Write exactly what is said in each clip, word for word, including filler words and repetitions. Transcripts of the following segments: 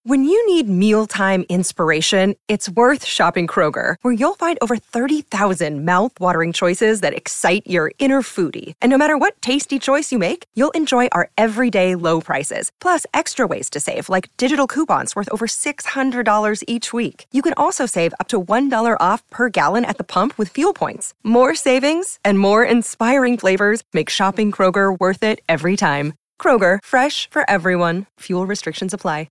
When you need mealtime inspiration, it's worth shopping Kroger, where you'll find over thirty thousand mouth-watering choices that excite your inner foodie. And no matter what tasty choice you make, you'll enjoy our everyday low prices, plus extra ways to save, like digital coupons worth over six hundred dollars each week. You can also save up to one dollar off per gallon at the pump with fuel points. More savings and more inspiring flavors make shopping Kroger worth it every time. Kroger, fresh for everyone. Fuel restrictions apply.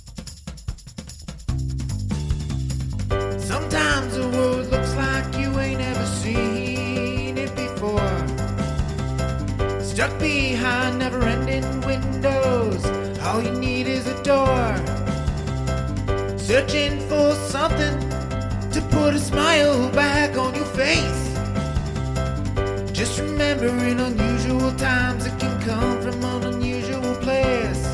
Sometimes the world looks like you ain't ever seen it before. Stuck behind never-ending windows, all you need is a door. Searching for something to put a smile back on your face. Just remember, in unusual times, it can come from an unusual place.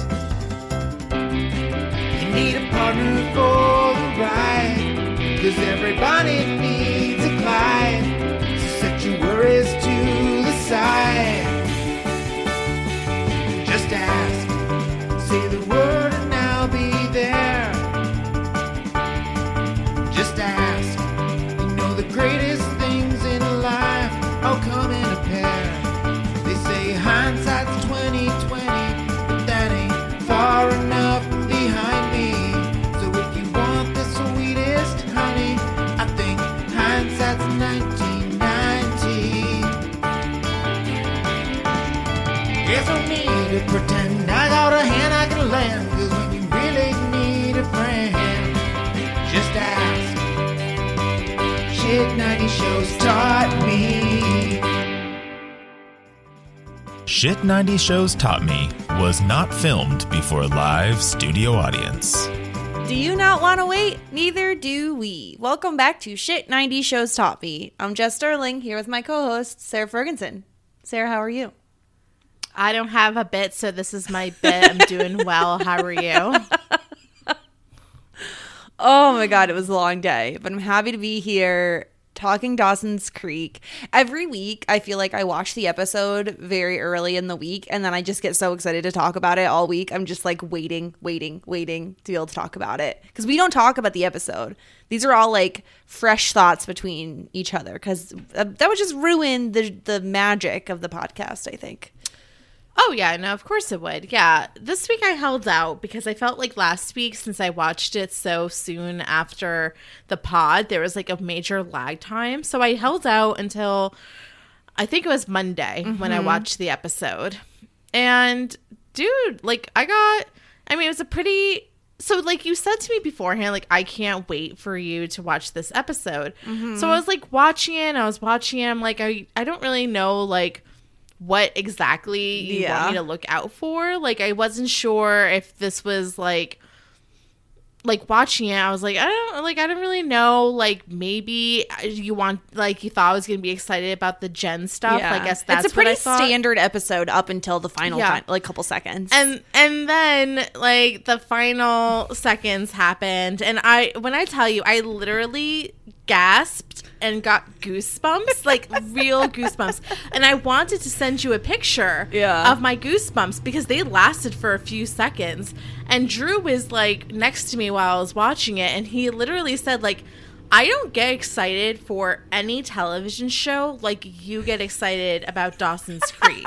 You need a partner for the ride, 'cause everybody needs a Clyde. So set your worries to the side. Just ask, say the word and I'll be there. Just ask, you know the greatest things in life all come in a pair. They say hindsight's twenty twenty, but that ain't far enough behind me. So if you want the sweetest honey, I think hindsight's nineteen ninety. There's no need to pretend I got a hand I can lend, 'cause when you really need a friend, just ask. Shit ninety shows taught me. Shit ninety Shows Taught Me was not filmed before a live studio audience. Do you not want to wait? Neither do we. Welcome back to Shit ninety Shows Taught Me. I'm Jess Sterling, here with my co-host, Sarah Ferguson. Sarah, how are you? I don't have a bit, so this is my bit. I'm doing well. How are you? Oh my God, it was a long day, but I'm happy to be here talking Dawson's Creek. Every week, I feel like I watch the episode very early in the week, and then I just get so excited to talk about it all week. I'm just like waiting, waiting, waiting to be able to talk about it. Because we don't talk about the episode. These are all like fresh thoughts between each other, because that would just ruin the the magic of the podcast, I think. Oh, yeah, no, of course it would. Yeah, this week I held out because I felt like last week, since I watched it so soon after the pod, there was like a major lag time. So I held out until I think it was Monday mm-hmm. when I watched the episode. And dude, like I got, I mean, it was a pretty, so like you said to me beforehand, like I can't wait for you to watch this episode. Mm-hmm. So I was like watching it, and I was watching it, I'm like, I, I don't really know like what exactly you yeah. want me to look out for. Like I wasn't sure if this was like like watching it, I was like, I don't like I don't really know, like maybe you want like you thought I was gonna be excited about the Jen stuff. Yeah. I guess that's it's a pretty what I thought. Standard episode up until the final yeah. time, like couple seconds. And and then like the final seconds happened, and I when I tell you, I literally gasped and got goosebumps, like real goosebumps. And I wanted to send you a picture yeah. of my goosebumps because they lasted for a few seconds. And Drew was like next to me while I was watching it, and he literally said like, I don't get excited for any television show like you get excited about Dawson's Creek.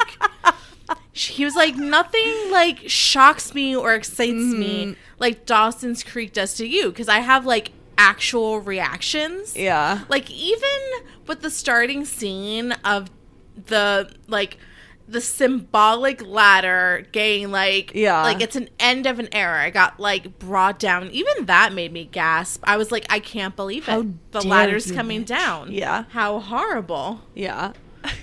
He was like, nothing like shocks me or excites mm. me like Dawson's Creek does to you, because I have like actual reactions. Yeah. Like even with the starting scene of the like the symbolic ladder getting like yeah. like it's an end of an era. It got like brought down. Even that made me gasp. I was like, I can't believe it. How the ladder's coming bitch. down. Yeah. How horrible. Yeah.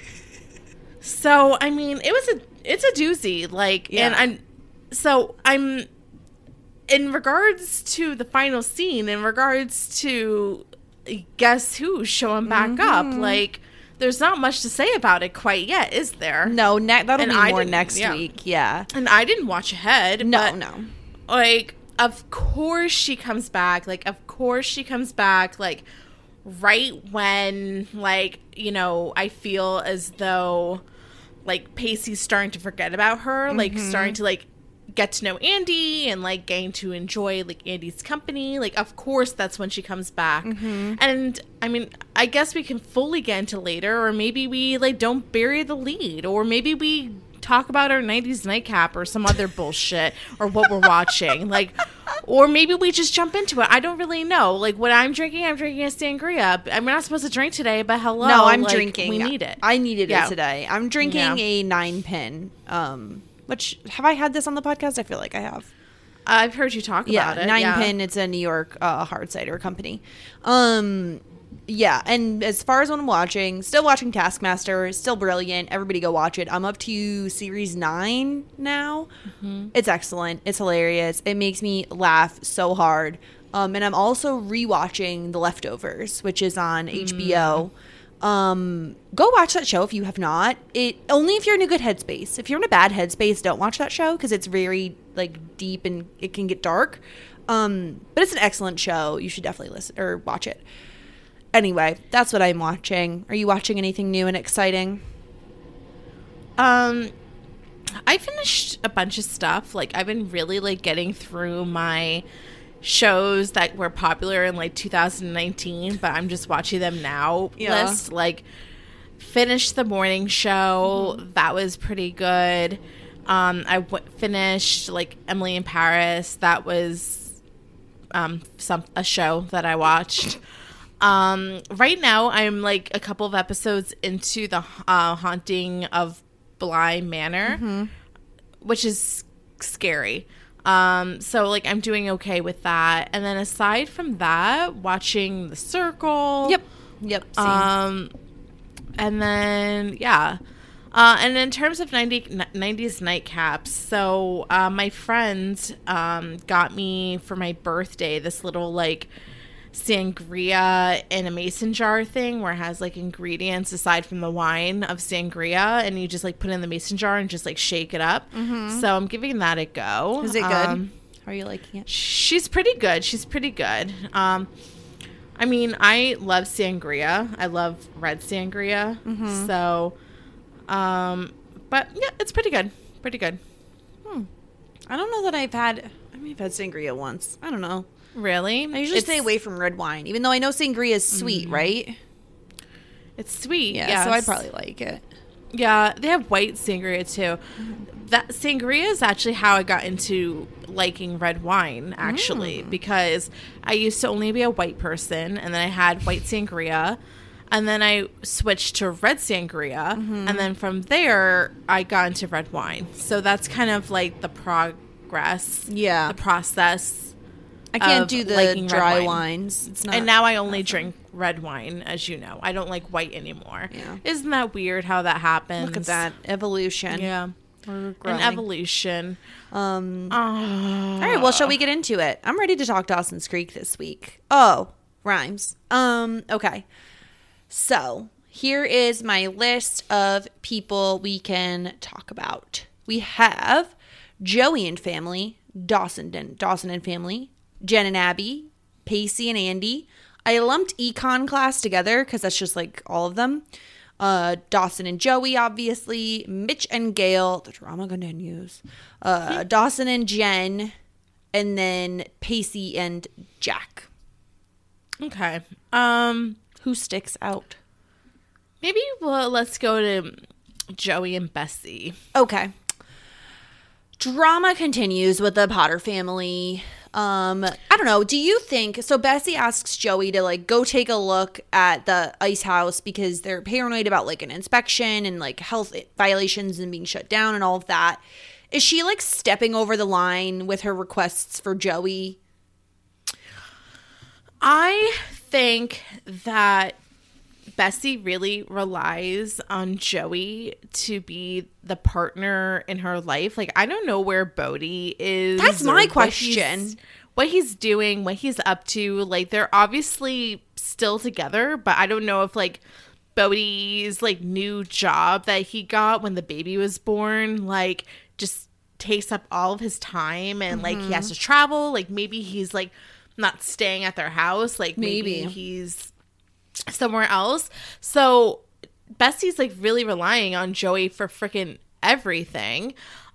So I mean, it was a it's a doozy. Like yeah. and I'm so I'm in regards to the final scene, in regards to Guess Who showing back mm-hmm. up, like there's not much to say about it quite yet, is there? No, ne- that'll and be I more next yeah. week. Yeah. And I didn't watch ahead. No, but, no. Like, of course she comes back. Like, of course she comes back. Like, right when, like, you know, I feel as though, like, Pacey's starting to forget about her. Mm-hmm. Like, starting to, like, get to know Andy and like getting to enjoy like Andy's company, like of course that's when she comes back. Mm-hmm. And I mean, I guess we can fully get into later, or maybe we like don't bury the lead, or maybe we talk about our nineties nightcap or some other bullshit, or what we're watching, like, or maybe we just jump into it. I don't really know. Like, what I'm drinking, I'm drinking a sangria. I'm not supposed to drink today, but hello. No, I'm like, drinking. We need it. I needed Yeah. it today. I'm drinking Yeah. a nine pin. Um, which have I had this on the podcast? I feel like I have. I've heard you talk Yeah, about it. nine yeah. pin. It's a New York uh, hard cider company. Um, yeah, and as far as what I'm watching, still watching Taskmaster. Still brilliant. Everybody go watch it. I'm up to series nine now. Mm-hmm. It's excellent. It's hilarious. It makes me laugh so hard. Um, and I'm also rewatching The Leftovers, which is on mm. H B O. Um, go watch that show if you have not. It only if you're in a good headspace. If you're in a bad headspace, don't watch that show because it's very like deep and it can get dark. Um, but it's an excellent show. You should definitely listen or watch it. Anyway, that's what I'm watching. Are you watching anything new and exciting? Um, I finished a bunch of stuff. Like, I've been really like getting through my shows that were popular in like two thousand nineteen, but I'm just watching them now Yeah. list. Like, finished The Morning Show. Mm-hmm. That was pretty good. Um, I w- finished like Emily in Paris. That was um some a show that I watched. Um, right now I'm like a couple of episodes into the uh, Haunting of Bly Manor, mm-hmm. which is scary. Um, so like I'm doing okay with that. And then aside from that, watching The Circle. Yep. Yep. Same. Um, and then yeah. Uh, and in terms of ninety, nineties nightcaps, so uh, my friend um, got me for my birthday this little like sangria in a mason jar thing where it has like ingredients aside from the wine of sangria, and you just like put it in the mason jar and just like shake it up. Mm-hmm. So I'm giving that a go. Is it good? Um, How are you liking it? she's pretty good. She's pretty good. Um, I mean, I love sangria. I love red sangria. Mm-hmm. So, um, but yeah, it's pretty good. Pretty good. Hmm. I don't know that I've had. I mean, I've had sangria once. I don't know. Really? I usually It's- stay away from red wine, even though I know sangria is sweet, Mm. right? It's sweet. Yeah, yes. so I'd probably like it. Yeah, they have white sangria too. That sangria is actually how I got into liking red wine, actually, Mm. because I used to only be a white person, and then I had white sangria, and then I switched to red sangria, Mm-hmm. and then from there I got into red wine. So that's kind of like the progress, Yeah. the process. I can't of do the liking red dry wine. wines. It's not. And now I only drink red wine, as you know. I don't like white anymore. Yeah. Isn't that weird how that happens? Look at that evolution. Yeah. We're An growing. evolution. Um. Oh. All right. Well, shall we get into it? I'm ready to talk Dawson's Creek this week. Oh, rhymes. Um. Okay. So here is my list of people we can talk about. We have Joey and family, Dawson and Dawson and family, Jen and Abby, Pacey and Andy. I lumped econ class together because that's just like all of them. Uh, Dawson and Joey, obviously. Mitch and Gail. The drama continues. Uh, Dawson and Jen. And then Pacey and Jack. Okay. Um. Who sticks out? Maybe well, let's go to Joey and Bessie. Okay. Drama continues with the Potter family. Um, I don't know. Do you think so? Bessie asks Joey to like go take a look at the ice house because they're paranoid about like an inspection and like health violations and being shut down and all of that. Is she like stepping over the line with her requests for Joey? I think that Bessie really relies on Joey to be the partner in her life. Like, I don't know where Bodhi is. That's or my what question. he's- What he's doing, what he's up to. Like, they're obviously still together, but I don't know if, like, Bodhi's, like, new job that he got when the baby was born, like, just takes up all of his time and, like, he has to travel. Like, maybe he's, like, not staying at their house. Like, maybe, Maybe. he's somewhere else. So Bessie's like really relying on Joey for freaking everything.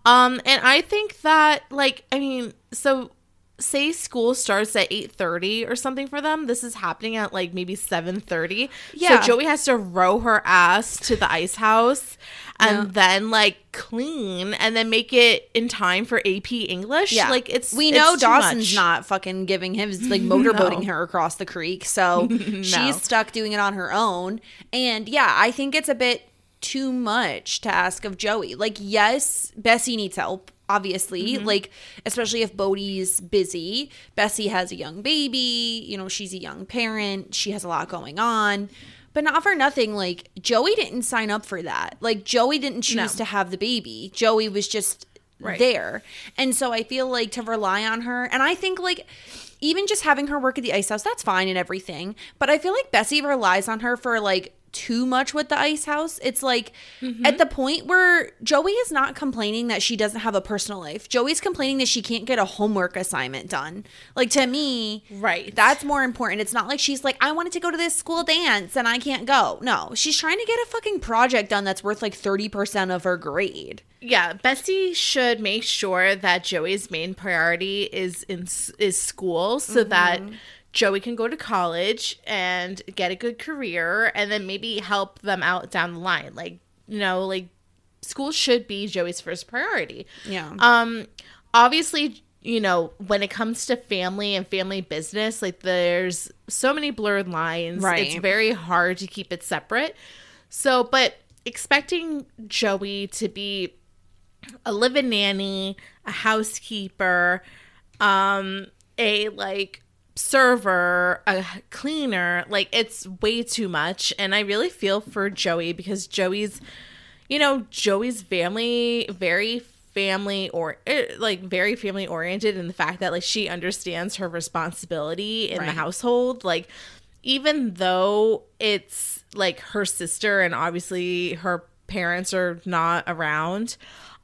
Um, and I think that, like, I mean, so say school starts at eight thirty or something for them. This is happening at, like, maybe seven thirty. Yeah. So Joey has to row her ass to the ice house and Yeah. then, like, clean and then make it in time for A P English. Yeah. Like, it's we it's know too Dawson's much. not fucking giving him like motorboating No. her across the creek, so she's stuck doing it on her own. And yeah, I think it's a bit too much to ask of Joey. Like, yes, Bessie needs help, obviously. Mm-hmm. Like, especially if Bodhi's busy. Bessie has a young baby, you know, she's a young parent, she has a lot going on. But not for nothing, like, Joey didn't sign up for that. Like, Joey didn't choose No. to have the baby. Joey was just Right. there. And so I feel like to rely on her, and I think, like, even just having her work at the ice house, that's fine and everything. But I feel like Bessie relies on her for, like, too much with the ice house. It's like Mm-hmm. at the point where Joey is not complaining that she doesn't have a personal life. Joey's complaining that she can't get a homework assignment done. Like, to me, Right. that's more important. It's not like she's like, I wanted to go to this school dance and I can't go. No, she's trying to get a fucking project done that's worth like thirty percent of her grade. Yeah, Bessie should make sure that Joey's main priority is in is school so Mm-hmm. that Joey can go to college and get a good career and then maybe help them out down the line. Like, you know, like school should be Joey's first priority. Yeah. Um obviously, you know, when it comes to family and family business, like there's so many blurred lines. Right. It's very hard to keep it separate. So, but expecting Joey to be a live-in nanny, a housekeeper, um, a like server, a cleaner, like it's way too much. And I really feel for Joey because Joey's, you know, Joey's family, very family or eh, like very family oriented in the fact that like she understands her responsibility in the Right. household. Like, even though it's like her sister and obviously her parents are not around,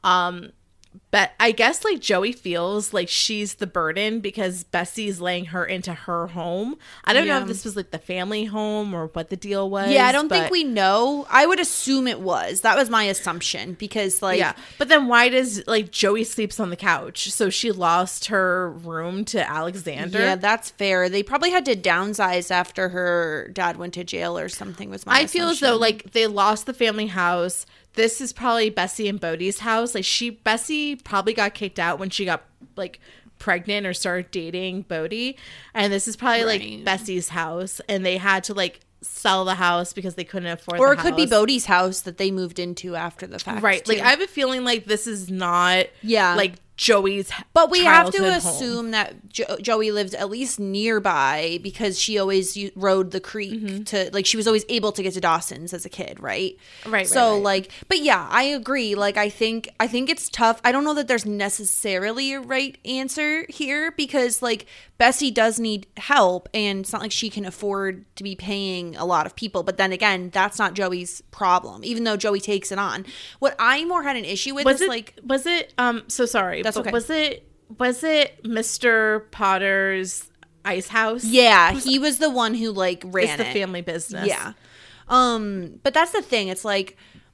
um but I guess like Joey feels like she's the burden because Bessie's laying her into her home. I don't know Yeah. if this was like the family home or what the deal was. Yeah, I don't think but- we know. I would assume it was. That was my assumption because, like, yeah, but then why does like Joey sleeps on the couch? So she lost her room to Alexander. yeah, that's fair. They probably had to downsize after her dad went to jail or something. Was my I feel as though assumption. like they lost the family house. This is probably Bessie and Bodhi's house. Like she, Bessie probably got kicked out when she got like pregnant or started dating Bodhi, and this is probably like Right. Bessie's house, and they had to like sell the house because they couldn't afford. or the it could be house. Bodhi's house that they moved into after the fact, Right. Like too. I have a feeling like this is not Yeah. like Joey's But we have to childhood home. assume that jo- Joey lived at least nearby because she always u- rode the creek Mm-hmm. to, like, she was always able to get to Dawson's as a kid, right? Right, So, right, right. like, but yeah, I agree. Like, I think, I think it's tough. I don't know that there's necessarily a right answer here because, like, Bessie does need help and it's not like she can afford to be paying a lot of people. But then again, that's not Joey's problem, even though Joey takes it on. What I more had an issue with Was is, it like, was it um so sorry. That's but okay. Was it was it Mister Potter's ice house? yeah, he was the one who, like, ran It's the it. family business. Yeah. Um, but that's the thing. It's like,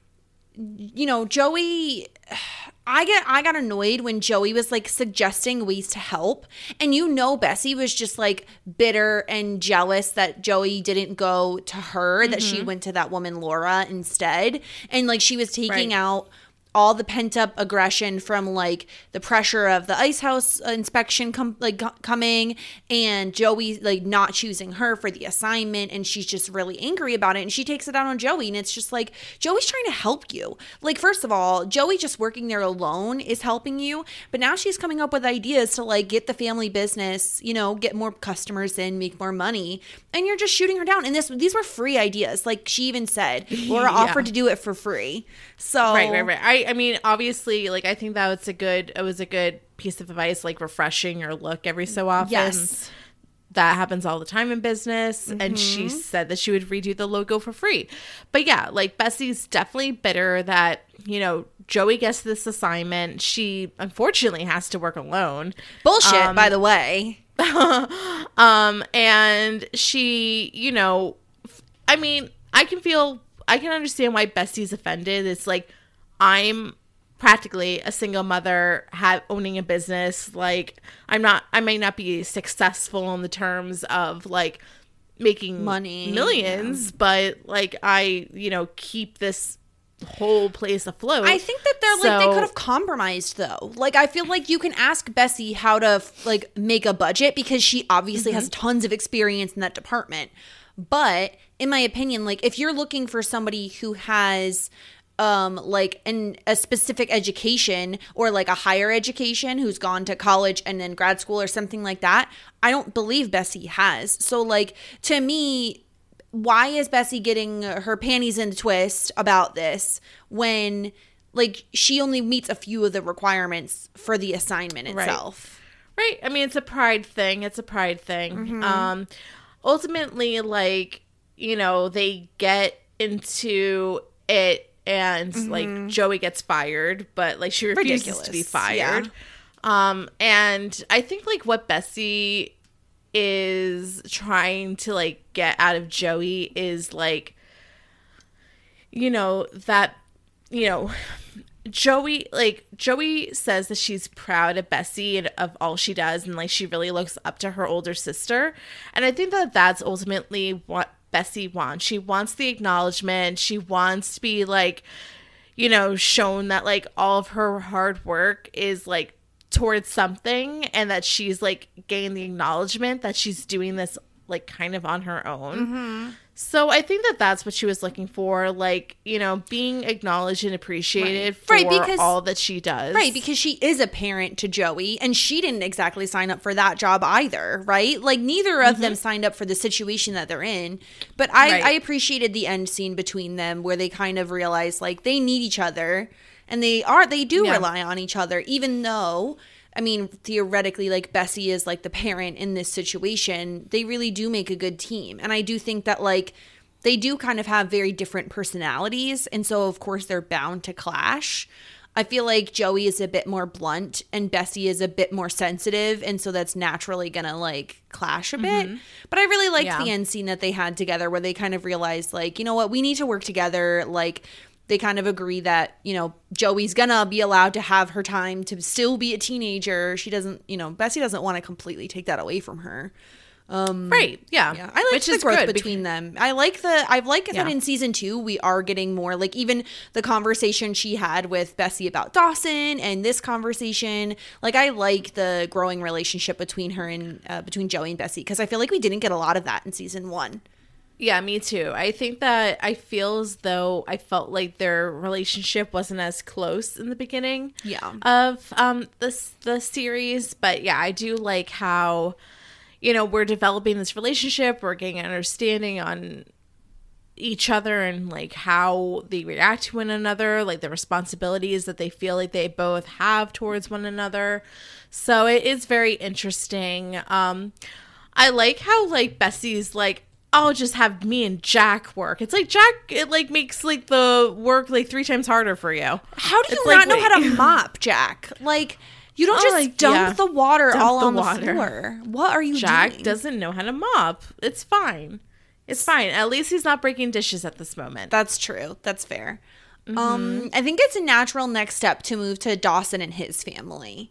you know, Joey, I get I got annoyed when Joey was like suggesting ways to help. And you know Bessie was just like bitter and jealous that Joey didn't go to her, that she went to that woman Laura instead. And like she was taking Right. out all the pent up aggression from like the pressure of the ice house inspection com- like co- coming and Joey like not choosing her for the assignment, and she's just really angry about it and she takes it out on Joey. And it's just like, Joey's trying to help you. Like, first of all, Joey just working there alone is helping you, but now she's coming up with ideas to like get the family business, you know, get more customers in, make more money, and you're just shooting her down. And this these were free ideas. Like she even said Laura Yeah. offered to do it for free. So Right, right, right. I, I mean, obviously, like I think that was a good, it was a good piece of advice, like refreshing your look every so often. Yes. That happens all the time in business. And she said that she would redo the logo for free. But yeah, like Bessie's definitely bitter that, you know, Joey gets this assignment. She unfortunately has to work alone. bullshit, Um, by the way. Um, and she, you know, f- I mean, I can feel, I can understand why Bessie's offended. It's like, I'm practically a single mother, have owning a business. Like, I'm not, I may not be successful in the terms of like making money, millions, yeah. but like I, you know, keep this whole place afloat. I think that they're so, like they could have compromised though. Like, I feel like you can ask Bessie how to like make a budget because she obviously mm-hmm. has tons of experience in that department. But in my opinion, like if you're looking for somebody who has um like an a specific education or like a higher education, who's gone to college and then grad school or something like that, I don't believe Bessie has. So like to me, why is Bessie getting her panties in a twist about this when like she only meets a few of the requirements for the assignment itself? Right. right. I mean, it's a pride thing. It's a pride thing. Mm-hmm. Um, ultimately, like, you know, they get into it and mm-hmm. like Joey gets fired, but like she refuses Ridiculous. to be fired. Yeah. Um, and I think like what Bessie is trying to like get out of Joey is like, you know, that, you know, Joey, like Joey says that she's proud of Bessie and of all she does. And like, she really looks up to her older sister. And I think that that's ultimately what Bessie wants. She wants the acknowledgement. She wants to be like, you know, shown that like all of her hard work is like towards something, and that she's like gained the acknowledgement that she's doing this like kind of on her own. Mm-hmm. So I think that that's what she was looking for, like, you know, being acknowledged and appreciated right. for right, because, all that she does. Right, because she is a parent to Joey, and she didn't exactly sign up for that job either, right? Like, neither of mm-hmm. them signed up for the situation that they're in. But I, right. I appreciated the end scene between them where they kind of realized, like, they need each other, and they are they do yeah. rely on each other, even though... I mean, theoretically, like, Bessie is, like, the parent in this situation. They really do make a good team. And I do think that, like, they do kind of have very different personalities. And so, of course, they're bound to clash. I feel like Joey is a bit more blunt and Bessie is a bit more sensitive. And so that's naturally going to, like, clash a bit. Mm-hmm. But I really liked yeah. the end scene that they had together where they kind of realized, like, you know what, we need to work together, like... They kind of agree that, you know, Joey's gonna be allowed to have her time to still be a teenager. She doesn't, you know, Bessie doesn't want to completely take that away from her. Um, right. Yeah. yeah. I like the growth between them. I like the, I've liked yeah. that in season two, we are getting more, like, even the conversation she had with Bessie about Dawson and this conversation. Like, I like the growing relationship between her and, uh, between Joey and Bessie, because I feel like we didn't get a lot of that in season one. Yeah, me too. I think that I feel as though I felt like their relationship wasn't as close in the beginning yeah. of um this the series. But yeah, I do like how, you know, we're developing this relationship. We're getting an understanding on each other and like how they react to one another, like the responsibilities that they feel like they both have towards one another. So it is very interesting. Um, I like how like Bessie's like, I'll just have me and Jack work. It's like Jack, it like makes like the work like three times harder for you. How do you it's not like, know wait. how to mop, Jack? Like, you don't oh, just like, dump yeah. the water dump all the on water. the floor. What are you Jack doing? Jack doesn't know how to mop. It's fine. It's fine. At least he's not breaking dishes at this moment. That's true. That's fair. Mm-hmm. Um, I think it's a natural next step to move to Dawson and his family.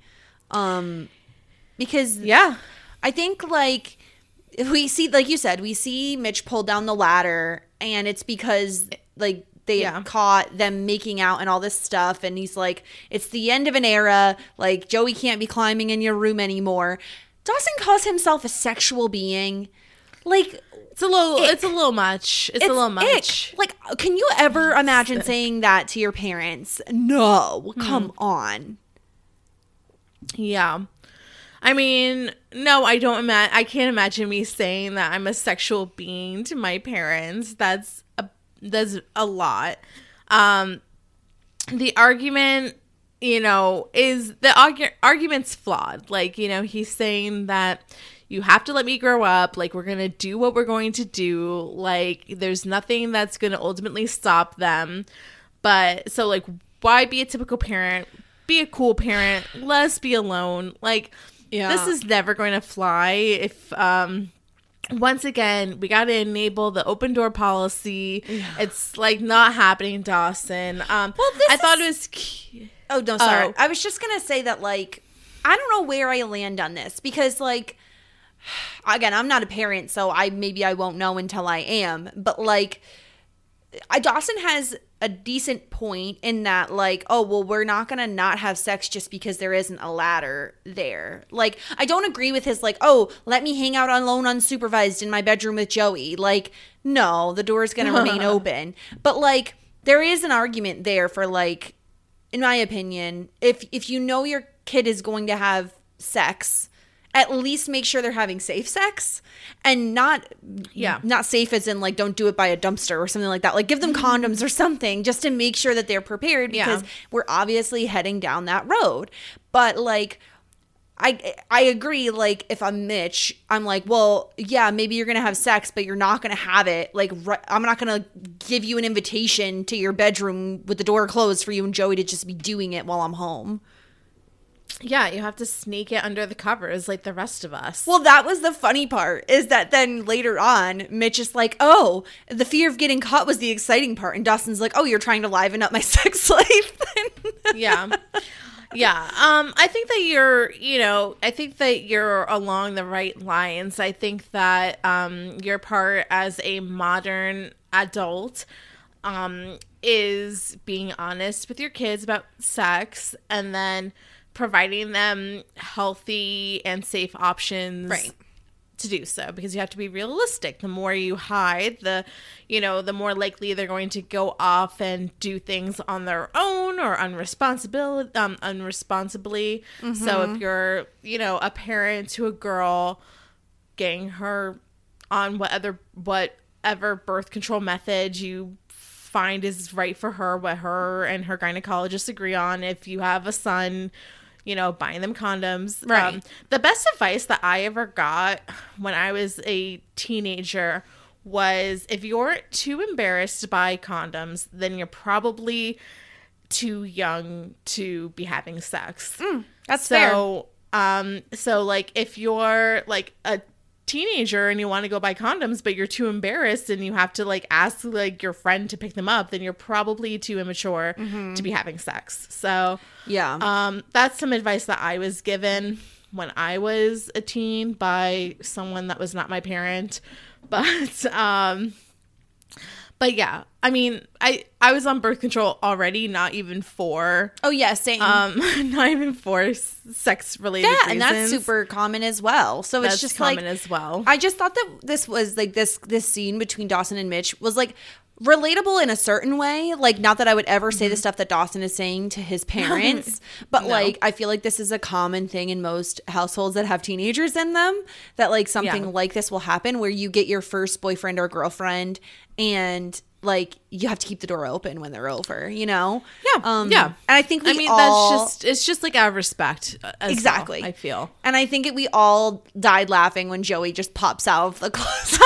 Um, because yeah, I think like... We see, like you said, we see Mitch pull down the ladder, and it's because, like, they yeah. caught them making out and all this stuff, and he's like, it's the end of an era, like, Joey can't be climbing in your room anymore. Dawson calls himself a sexual being. Like, it's a little, ick. it's a little much. It's, it's a little much. Ick. Like, can you ever imagine saying that to your parents? No, come hmm. on. Yeah. I mean, no, I don't imagine. I can't imagine me saying that I'm a sexual being to my parents. That's a that's a lot. Um, the argument, you know, is the argu- argument's flawed. Like, you know, he's saying that you have to let me grow up. Like, we're gonna do what we're going to do. Like, there's nothing that's gonna ultimately stop them. But so, like, why be a typical parent? Be a cool parent. Let us be alone. Like. Yeah. This is never going to fly if, um, once again, we got to enable the open door policy. Yeah. It's, like, not happening, Dawson. Um, well, this I thought is, it was... Cu- Oh, no, sorry. Oh. I was just going to say that, like, I don't know where I land on this because, like, again, I'm not a parent, so I maybe I won't know until I am. But, like, I, Dawson has a decent point in that, like, oh, well, we're not going to not have sex just because there isn't a ladder there. Like, I don't agree with his, like, oh, let me hang out alone unsupervised in my bedroom with Joey. Like, no, the door's going to remain open. But, like, there is an argument there for, like, in my opinion, if if you know your kid is going to have sex, at least make sure they're having safe sex and not Yeah. not safe as in like don't do it by a dumpster or something like that. Like give them condoms or something just to make sure that they're prepared because Yeah. we're obviously heading down that road. But like I I agree, like if I'm Mitch, I'm like, well, yeah, maybe you're going to have sex, but you're not going to have it. Like right, I'm not going to give you an invitation to your bedroom with the door closed for you and Joey to just be doing it while I'm home. Yeah, you have to sneak it under the covers like the rest of us. Well, that was the funny part is that then later on, Mitch is like, oh, the fear of getting caught was the exciting part. And Dawson's like, oh, you're trying to liven up my sex life. Yeah. Yeah. Um, I think that you're, you know, I think that you're along the right lines. I think that um, your part as a modern adult um, is being honest with your kids about sex and then providing them healthy and safe options. Right. To do so, because you have to be realistic. The more you hide, the you know, the more likely they're going to go off and do things on their own or unresponsible, um, unresponsibly. Mm-hmm. So if you're, you know, a parent to a girl, getting her on whatever whatever birth control method you find is right for her, what her and her gynecologist agree on. If you have a son, you know, buying them condoms. Right. Um, the best advice that I ever got when I was a teenager was if you're too embarrassed to buy condoms, then you're probably too young to be having sex. Mm, that's so, um, so like if you're like a teenager and you want to go buy condoms but you're too embarrassed and you have to like ask like your friend to pick them up, then you're probably too immature mm-hmm. to be having sex. So yeah, um that's some advice that I was given when I was a teen by someone that was not my parent. But um but yeah, I mean, I I was on birth control already, not even for oh yeah, same. Um, not even for sex related. Yeah, reasons. and that's super common as well. So that's it's just common like as well. I just thought that this was like this this scene between Dawson and Mitch was like relatable in a certain way. Like not that I would ever say mm-hmm. the stuff that Dawson is saying to his parents, but no. like I feel like this is a common thing in most households that have teenagers in them. That like something yeah. like this will happen where you get your first boyfriend or girlfriend and like you have to keep the door open when they're over, you know? Yeah. Um, yeah. And I think we I mean, all, that's just, it's just like out of respect. As exactly. Well, I feel. And I think it, we all died laughing when Joey just pops out of the closet.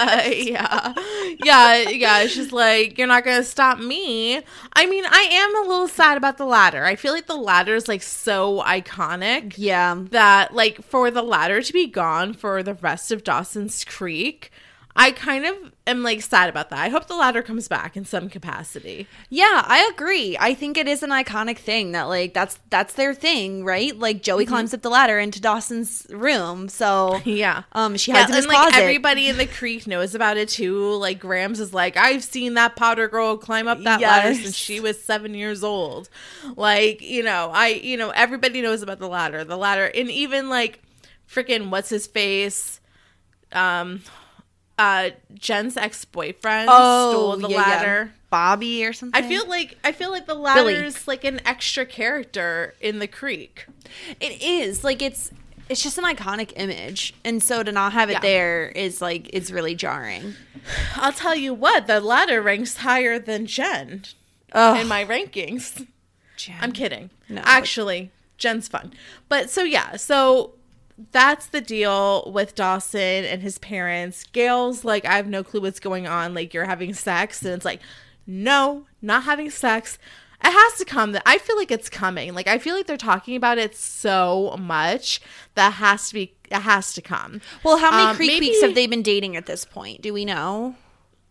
yeah. Yeah. Yeah. It's just like, you're not going to stop me. I mean, I am a little sad about the ladder. I feel like the ladder is like so iconic. Yeah. That like for the ladder to be gone for the rest of Dawson's Creek, I kind of am like sad about that. I hope the ladder comes back in some capacity. Yeah, I agree. I think it is an iconic thing that like that's that's their thing, right? Like Joey mm-hmm. climbs up the ladder into Dawson's room. So yeah, um, she yeah, hides in his and like closet. Everybody in the creek knows about it too. Like Grams is like, I've seen that powder girl climb up that yes. ladder since she was seven years old. Like you know, I you know everybody knows about the ladder, the ladder, and even like freaking what's his face, um. Uh, Jen's ex-boyfriend oh, stole the yeah, ladder. Yeah. Bobby or something. I feel like I feel like the ladder's like an extra character in the creek. It is like it's it's just an iconic image, and so to not have it yeah. there is like it's really jarring. I'll tell you what, the ladder ranks higher than Jen Ugh. in my rankings. Jen. I'm kidding. No, actually, but- Jen's fun, but so yeah, so. That's the deal with Dawson and his parents. Gail's like, I have no clue what's going on. Like, you're having sex. And it's like, no, not having sex. It has to come. I feel like it's coming. Like, I feel like they're talking about it so much that has to be, it has to come. Well, how many um, Creek maybe, weeks have they been dating at this point? Do we know?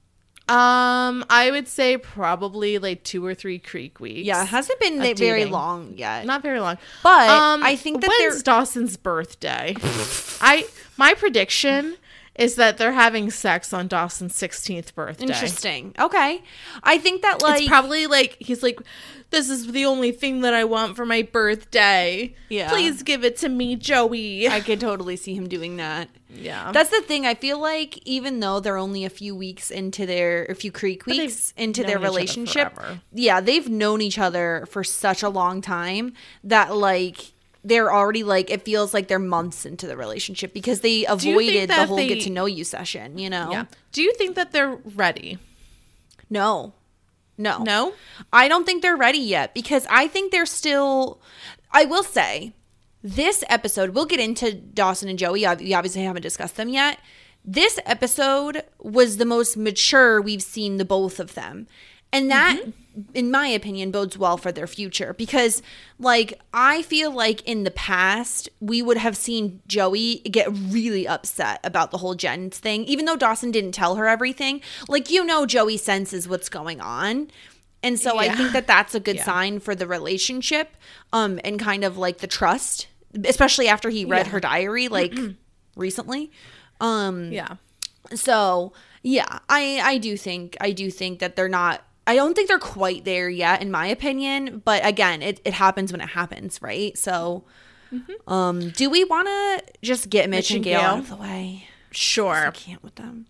Um, I would say probably like two or three Creek weeks. Yeah, it hasn't been of very dating. long yet. Not very long. But um, I think that when's they're- Dawson's birthday? I my prediction is that they're having sex on Dawson's sixteenth birthday. Interesting. Okay. I think that, like... It's probably like, he's like, this is the only thing that I want for my birthday. Yeah. Please give it to me, Joey. I could totally see him doing that. Yeah. That's the thing. I feel like even though they're only a few weeks into their, a few Creek they've weeks into known their each other relationship, forever. yeah, they've known each other for such a long time that, like, they're already, like, it feels like they're months into the relationship because they you think avoided the that whole they- get to know you session, you know? Yeah. Do you think that they're ready? No. No. No? I don't think they're ready yet because I think they're still, I will say, this episode, we'll get into Dawson and Joey. We obviously haven't discussed them yet. This episode was the most mature we've seen the both of them. And that, mm-hmm. in my opinion, bodes well for their future because, like, I feel like in the past, we would have seen Joey get really upset about the whole Jen thing, even though Dawson didn't tell her everything. Like, you know, Joey senses what's going on. And so Yeah. I think that that's a good Yeah. sign for the relationship um, and kind of, like, the trust, especially after he read Yeah. her diary, like, recently. Um, Yeah. so, yeah, I, I do think, I do think that they're not, I don't think they're quite there yet, in my opinion. But again, it, it happens when it happens, right? So, Mm-hmm. um, do we want to just get Mitch, Mitch and and Gail Gail? out of the way? Sure. I can't with them.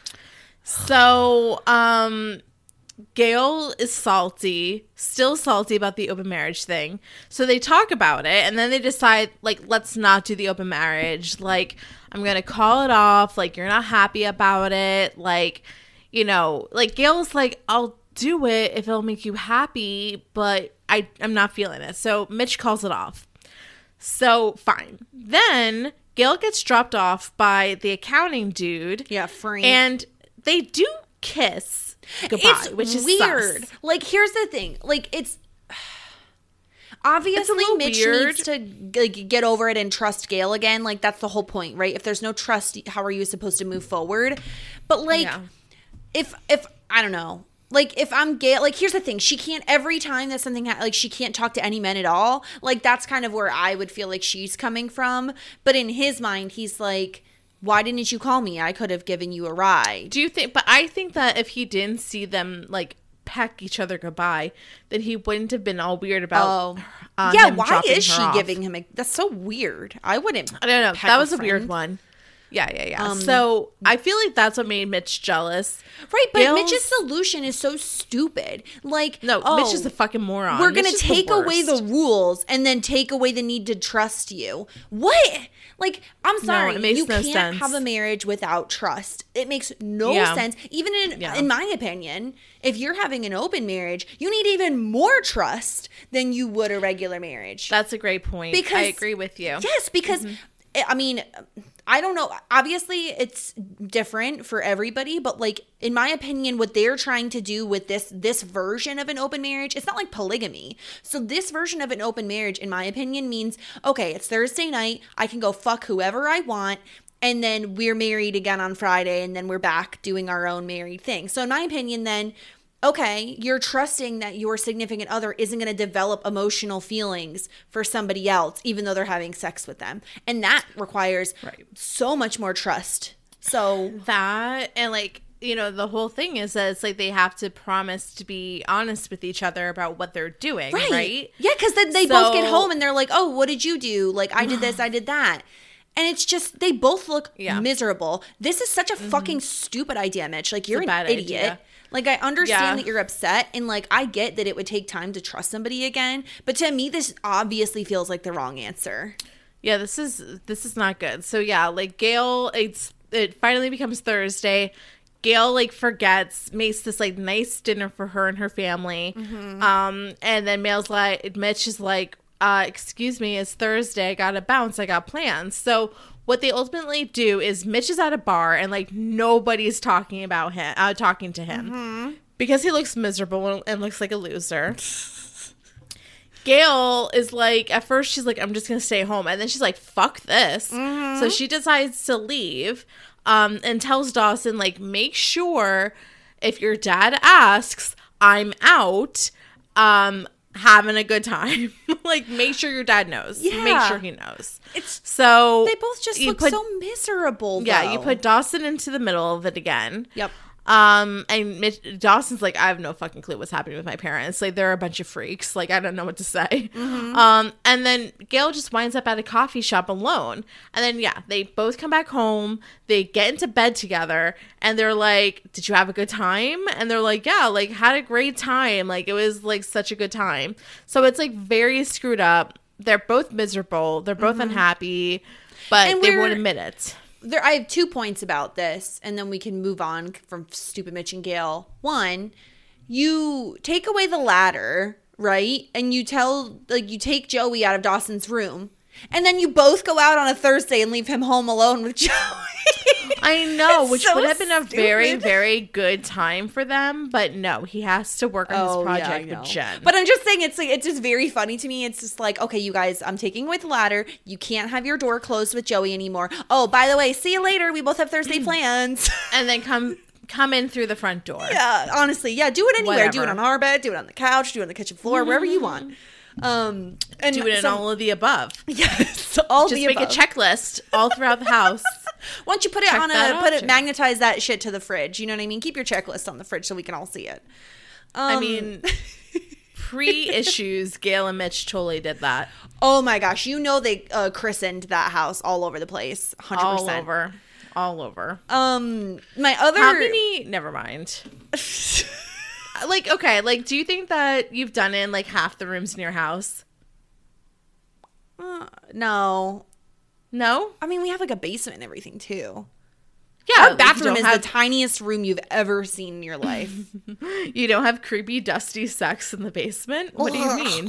So, um, Gail is salty, still salty about the open marriage thing. So they talk about it and then they decide, like, let's not do the open marriage. Like, I'm going to call it off. Like, you're not happy about it. Like, you know, like Gail's like, I'll do it if it'll make you happy, but I, I'm not feeling it. So Mitch calls it off. So fine. Then Gail gets dropped off by the accounting dude. Yeah, Frank. And they do kiss goodbye, It's which is weird. sus. Like, here's the thing. Like, it's obviously little Mitch weird. needs to like get over it and trust Gail again. Like, that's the whole point, right? If there's no trust, how are you supposed to move forward? But like, Yeah. if if I don't know. Like, if I'm Gail, like, here's the thing. She can't, every time that something, ha- like, she can't talk to any men at all. Like, that's kind of where I would feel like she's coming from. But in his mind, he's like, why didn't you call me? I could have given you a ride. Do you think, but I think that if he didn't see them, like, peck each other goodbye, then he wouldn't have been all weird about Oh. uh, yeah, him why dropping is her she off. giving him a, that's so weird. I wouldn't. I don't know. peck That was a friend. weird one. Yeah, yeah, yeah. Um, so I feel like that's what made Mitch jealous. Right, but Gail's- Mitch's solution is so stupid. Like, No, oh, Mitch is a fucking moron. we're going Mitch to is the take away the worst. rules and then take away the need to trust you. What? Like, I'm sorry. it makes you no can't sense. have a marriage without trust. It makes no Yeah. sense. Even in, Yeah. in my opinion, if you're having an open marriage, you need even more trust than you would a regular marriage. That's a great point. Because- I agree with you. Yes, because I mean, I don't know. Obviously, it's different for everybody, but like in my opinion, what they're trying to do with this this version of an open marriage, it's not like polygamy. So this version of an open marriage, in my opinion, means okay, it's Thursday night. I can go fuck whoever I want. And then we're married again on Friday, and then we're back doing our own married thing. So in my opinion, then okay, you're trusting that your significant other isn't going to develop emotional feelings for somebody else, even though they're having sex with them. And that requires Right. so much more trust. So, That and like, you know, the whole thing is that it's like they have to promise to be honest with each other about what they're doing, right? right. Yeah, because then they both get So- home and they're like, oh, what did you do? Like, I did this, I did that. And it's just, they both look Yeah. miserable. This is such a fucking stupid idea, Mitch. Like, you're a an bad idiot. idea. Like, I understand Yeah. that you're upset. And, like, I get that it would take time to trust somebody again. But to me, this obviously feels like the wrong answer. Yeah, this is this is not good. So yeah, like Gail, it's it finally becomes Thursday. Gail like forgets, makes this like nice dinner for her and her family. Um, and then Mail's like, Mitch is like, uh, excuse me, it's Thursday. I gotta bounce. I got plans. So what they ultimately do is Mitch is at a bar and like nobody's talking about him, uh, talking to him because he looks miserable and, and looks like a loser. Gail is like, at first she's like, I'm just gonna stay home, and then she's like, fuck this. So she decides to leave, um, and tells Dawson like, make sure if your dad asks, I'm out, um, having a good time. Like, make sure your dad knows. Yeah. Make sure he knows. It's So they both just you look put- so miserable. Yeah, though. you put Dawson into the middle of it again. Yep. Um, and Mitch, Dawson's like, I have no fucking clue what's happening with my parents. Like, they're a bunch of freaks. Like, I don't know what to say. Mm-hmm. Um, and then Gail just winds up at a coffee shop alone. And then, yeah, they both come back home. They get into bed together. And they're like, did you have a good time? And they're like, yeah, like, had a great time. Like, it was, like, such a good time. So it's, like, very screwed up. They're both miserable. They're both Mm-hmm. unhappy. But And they we're- won't admit it. There, I have two points about this, and then we can move on from stupid Mitch and Gail. One, you take away the ladder, right? And you tell, like, you take Joey out of Dawson's room, and then you both go out on a Thursday and leave him home alone with Joey. I know, It's which so would have been a very, stupid. very good time for them. But no, he has to work on his project with Jen. But I'm just saying, it's like it's just very funny to me. It's just like, okay, you guys, I'm taking away the ladder. You can't have your door closed with Joey anymore. Oh, by the way, see you later. We both have Thursday plans. and then come come in through the front door. Yeah, honestly, yeah, do it anywhere. Do it Whatever. on our bed. Do it on the couch. Do it on the kitchen floor. Wherever you want. Um, and Do it in some- all of the above. Yes, all Just the make above. a checklist all throughout the house. Why don't you put it Check on a that put it option. magnetize that shit to the fridge? You know what I mean? Keep your checklist on the fridge so we can all see it. Um, I mean, pre-issues, Gail and Mitch totally did that. oh my gosh, you know they uh, christened that house all over the place, hundred All percent. over. All over. Um, my other How many? Never mind. Like, okay, like, do you think that you've done it in, like, half the rooms in your house? Uh, no, No? I mean we have like a basement and everything too. Yeah. Our like, you bathroom don't is have- the tiniest room you've ever seen in your life. You don't have creepy, dusty sex in the basement? What do you mean?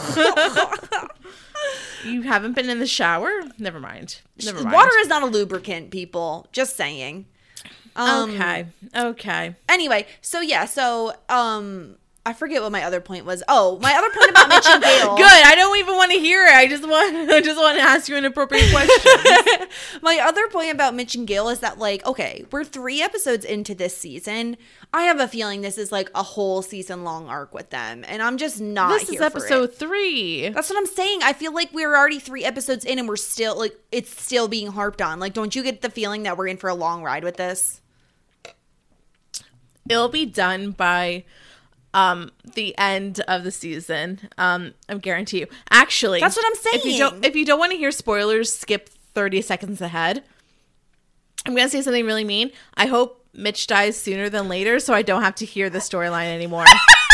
You haven't been in the shower? Never mind. Never mind. Water is not a lubricant, people. Just saying. Um, Okay. Okay. Anyway, so yeah, so um, I forget what my other point was. Oh, my other point about Mitch and Gail. Good. I don't even want to hear it. I just want I just want to ask you an appropriate question. My other point about Mitch and Gail is that, like, okay, we're three episodes into this season. I have a feeling this is like a whole season long arc with them, and I'm just not. This is here for episode it. three. That's what I'm saying. I feel like we're already three episodes in, and we're still like it's still being harped on. Like, don't you get the feeling that we're in for a long ride with this? It'll be done by um the end of the season. Um, I guarantee you. Actually, That's what I'm If you saying. don't if you don't want to hear spoilers, skip thirty seconds ahead. I'm gonna say something really mean. I hope Mitch dies sooner than later, so I don't have to hear the storyline anymore.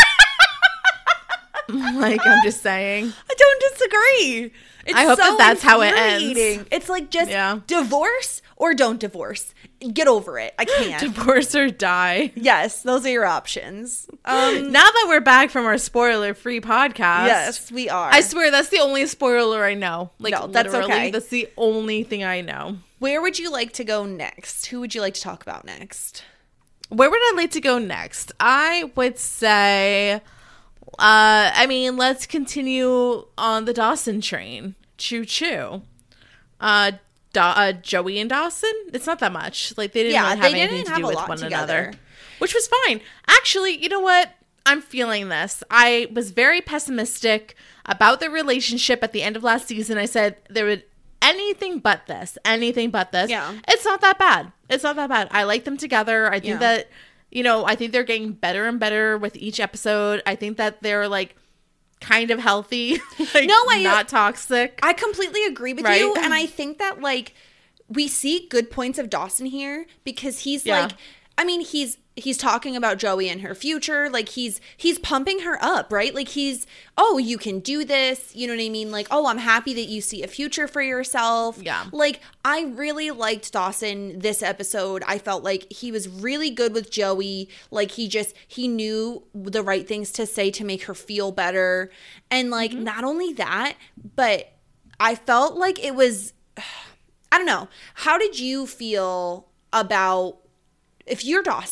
Like, I'm just saying. I don't disagree. It's I hope that that's how it ends. infuriating. It's like just Yeah. divorce or don't divorce. Get over it. I can't. Divorce or die. Yes, those are your options. Um, Now that we're back from our spoiler-free podcast, yes, we are. I swear that's the only spoiler I know. Like, No, that's literally, okay. That's the only thing I know. Where would you like to go next? Who would you like to talk about next? Where would I like to go next? I would say, uh, I mean, let's continue on the Dawson train. Choo choo. Uh, Da- uh, Joey and Dawson. It's not that much. Like, they didn't Yeah, really have they anything didn't to have do a with lot one together. another, which was fine. Actually, you know what? I'm feeling this. I was very pessimistic about their relationship at the end of last season. I said there would anything but this, anything but this. Yeah. It's not that bad. It's not that bad. I like them together. I think Yeah. that, you know, I think they're getting better and better with each episode. I think that they're like kind of healthy, like No, I- not toxic. I completely agree with Right? you, and I think that like we see good points of Dawson here because he's Yeah. like, I mean, he's he's talking about Joey and her future, like he's he's pumping her up, right? Like he's, oh, you can do this, you know what I mean? Like, oh, I'm happy that you see a future for yourself. Yeah. Like I really liked Dawson this episode. I felt like he was really good with Joey. Like he just he knew the right things to say to make her feel better, and like not only that, but I felt like it was, I don't know. How did you feel about if you're Dawson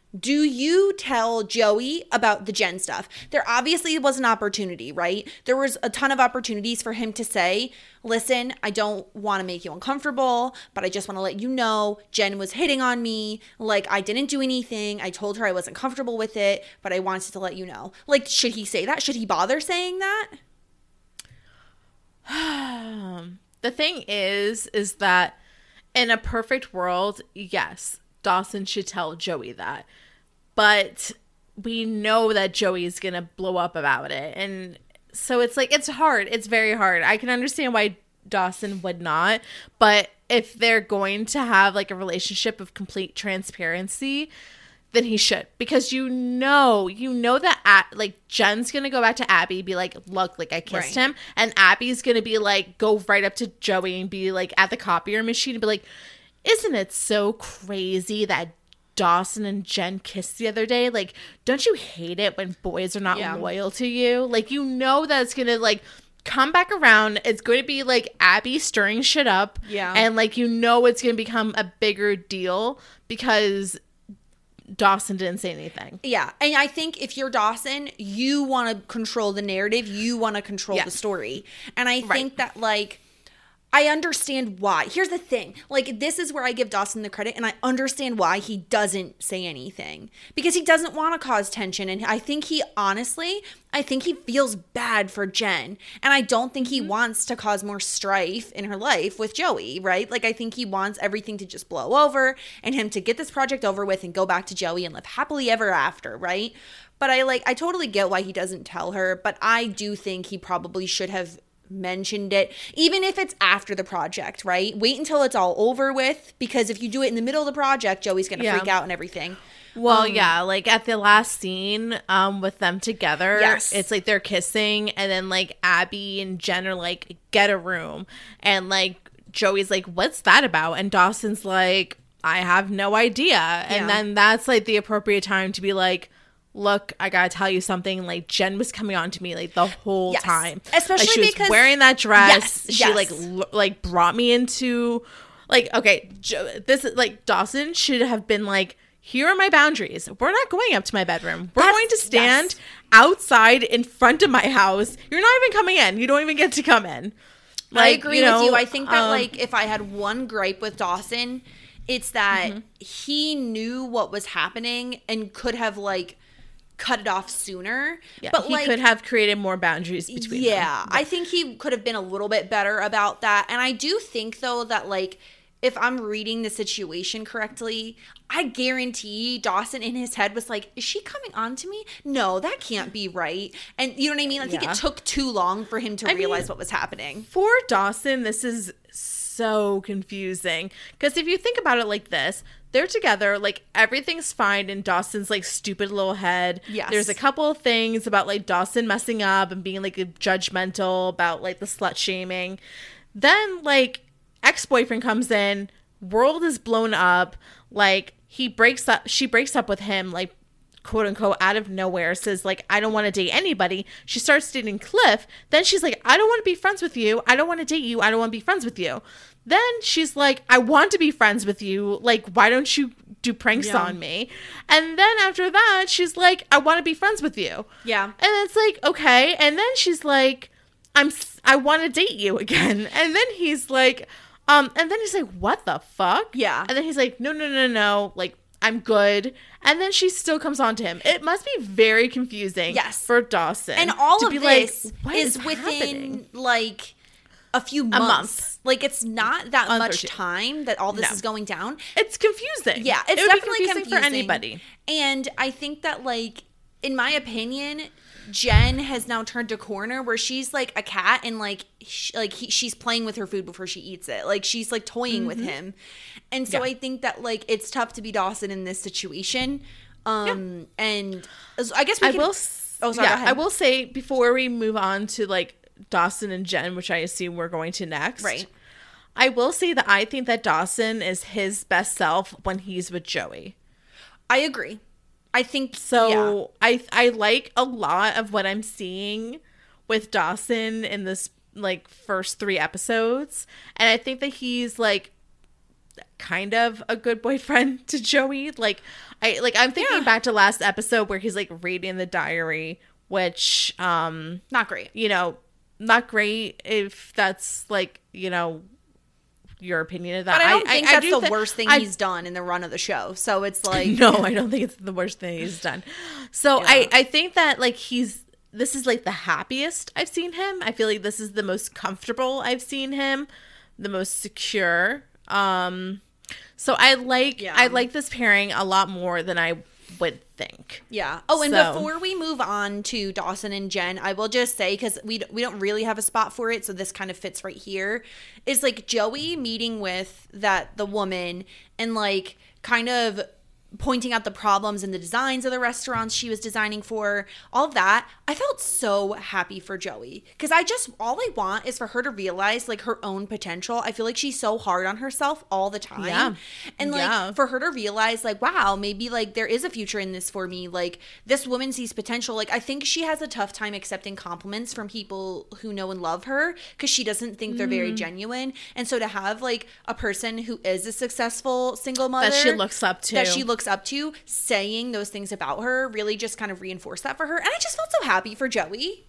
Do you tell Joey about the Jen stuff? There obviously was an opportunity, right? There was a ton of opportunities for him to say, listen, I don't want to make you uncomfortable, but I just want to let you know Jen was hitting on me. Like, I didn't do anything. I told her I wasn't comfortable with it, but I wanted to let you know. Like, should he say that? Should he bother saying that? The thing is, is that in a perfect world, yes, Dawson should tell Joey that. But we know that Joey is going to blow up about it. And so it's like, it's hard. It's very hard. I can understand why Dawson would not. But if they're going to have like a relationship of complete transparency, then he should. Because you know, you know that at, like Jen's going to go back to Abby, be like, look, like I kissed Right. him. And Abby's going to be like, go right up to Joey and be like at the copier machine and be like, isn't it so crazy that Dawson and Jen kissed the other day? Like, don't you hate it when boys are not Yeah. loyal to you? Like, you know that it's gonna like come back around. It's going to be like Abby stirring shit up. Yeah. And like, you know, it's going to become a bigger deal because Dawson didn't say anything. Yeah. And I think if you're Dawson, you want to control the narrative. You want to control Yeah. the story. And I Right. think that, like, I understand why. Here's the thing. Like, this is where I give Dawson the credit, and I understand why he doesn't say anything. Because he doesn't want to cause tension. And I think he, honestly, I think he feels bad for Jen. And I don't think he wants to cause more strife in her life with Joey, right? Like, I think he wants everything to just blow over and him to get this project over with and go back to Joey and live happily ever after, right? But I, like, I totally get why he doesn't tell her. But I do think he probably should have mentioned it, even if it's after the project, right? Wait until it's all over with, because if you do it in the middle of the project, Joey's gonna Yeah. freak out and everything. Well, Um, yeah, like at the last scene um with them together, Yes. it's like they're kissing and then like Abby and Jen are like, get a room. And like Joey's like, what's that about? And Dawson's like, I have no idea. Yeah. And then that's like the appropriate time to be like, look, I gotta tell you something. Like Jen was coming on to me like the whole Yes. time, Especially like, she was because- wearing that dress. Yes, She yes. like l- like brought me into like, okay, Jo- this is like Dawson should have been like, here are my boundaries. We're not going up to my bedroom. We're That's- going to stand yes. outside in front of my house. You're not even coming in. You don't even get to come in. I Like, agree you know, with you. I think that um, like if I had one gripe with Dawson, it's that Mm-hmm. he knew what was happening and could have like cut it off sooner. yeah, but he like could have created more boundaries between them. yeah, I think he could have been a little bit better about that. And I do think though that like if I'm reading the situation correctly, I guarantee Dawson in his head was like, is she coming on to me? No, that can't be right. And you know what I mean? I think Yeah. it took too long for him to I realize mean- what was happening. For Dawson, this is so confusing. Because if you think about it like this, they're together, like everything's fine in Dawson's like stupid little head. Yes. There's a couple of things about like Dawson messing up and being like judgmental about like the slut shaming. Then like ex-boyfriend comes in, world is blown up, like he breaks up, she breaks up with him, like quote unquote out of nowhere, says like, I don't want to date anybody. She starts dating Cliff. Then she's like, I don't want to be friends with you. I don't want to date you. I don't want to be friends with you. Then she's like, I want to be friends with you. Like, why don't you do pranks Yeah. on me? And then after that, she's like, I want to be friends with you. Yeah. And it's like, okay. And then she's like, I'm, s- I want to date you again. And then he's like, um, and then he's like, what the fuck? Yeah. And then he's like, no, no, no, no. Like, I'm good. And then she still comes on to him. It must be very confusing. Yes. For Dawson. And all to of be like, this what is, within happening? like a few months. month. Like it's not that Month or much two. time that all this No. is going down. It's confusing. Yeah, it's it would definitely be confusing, confusing for anybody. And I think that like in my opinion, Jen has now turned a corner where she's like a cat and like sh- like he, she's playing with her food before she eats it. Like she's like toying with him. And so Yeah. I think that like it's tough to be Dawson in this situation. Um and I guess we I can, will. s- Oh, sorry, yeah, go ahead. I will say before we move on to like Dawson and Jen, which I assume we're going to next. Right. I will say that I think that Dawson is his best self when he's with Joey. I agree. I think So yeah. I I like a lot of what I'm seeing with Dawson in this like first three episodes, and I think that he's like kind of a good boyfriend to Joey. Like I like I'm thinking Yeah. back to last episode where he's like reading the diary, which um Not great. you know, not great if that's like, you know, your opinion of that. But I don't think that's do the thi- worst thing I- he's done in the run of the show. So it's like no, I don't think it's the worst thing he's done. So Yeah. I, I think that like he's this is like the happiest I've seen him. I feel like this is the most comfortable I've seen him, the most secure. Um, so I like Yeah. I like this pairing a lot more than I would think. Yeah. Oh, and So- before we move on to Dawson and Jen, I will just say, because we, we don't really have a spot for it, so this kind of fits right here, is like Joey meeting with that the woman and like kind of pointing out the problems in the designs of the restaurants she was designing for, all of that. I felt so happy for Joey because I just, all I want is for her to realize like her own potential. I feel like she's so hard on herself all the time. Yeah. And like Yeah. for her to realize like, wow, maybe like there is a future in this for me. Like this woman sees potential. Like I think she has a tough time accepting compliments from people who know and love her because she doesn't think they're Mm. very genuine. And so to have like a person who is a successful single mother That she looks up to. that she looks up to saying those things about her really just kind of reinforced that for her. And I just felt so happy for Joey.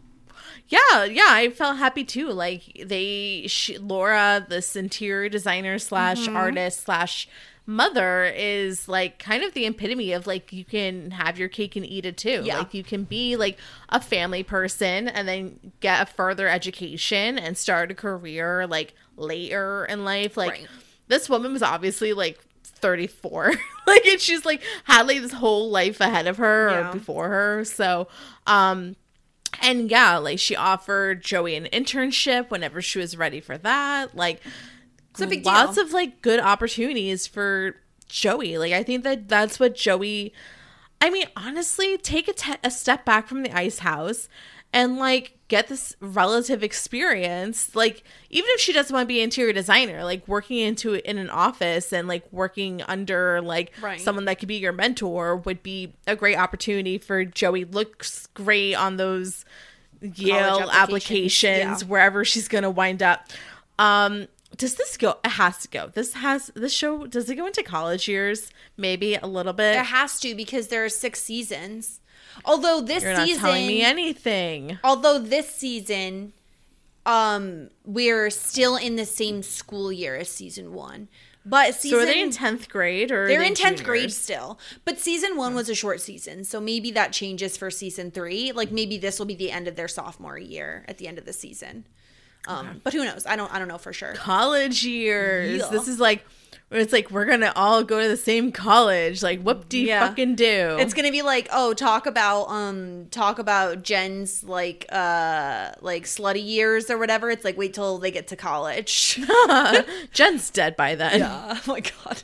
Yeah, yeah, I felt happy too. Like they, she, Laura, this interior designer slash Mm-hmm. artist slash mother, is like kind of the epitome of like you can have your cake and eat it too. Yeah. Like you can be like a family person and then get a further education and start a career like later in life. Like Right. this woman was obviously like thirty-four, like, and she's like had like this whole life ahead of her Yeah. or before her. So, um. And yeah, like she offered Joey an internship whenever she was ready for that. Like It's a big lots deal. of like good opportunities for Joey. Like I think that that's what Joey, I mean, honestly, take a, te- a step back from the ice house and like get this relative experience. Like even if she doesn't want to be an interior designer, like working into in an office and like working under like Right. someone that could be your mentor would be a great opportunity for Joey. Looks great on those Yale applications. applications, Yeah. wherever she's gonna wind up. Um, does this go? It has to go. This has this show. Does it go into college years? Maybe a little bit. It has to because there are six seasons. Although this You're not season, telling me anything. although this season, um, we're still in the same school year as season one. But season So are they in tenth grade or are they're they in tenth grade juniors? still. But season one was a short season, so maybe that changes for season three. Like maybe this will be the end of their sophomore year at the end of the season. Um, but who knows? I don't. I don't know for sure. College years. Yeah. This is like. It's like we're gonna all go to the same college. Like, whoop de Yeah. fucking do. It's gonna be like, oh, talk about um, talk about Jen's like uh, like slutty years or whatever. It's like wait till they get to college. Jen's dead by then. Oh my god.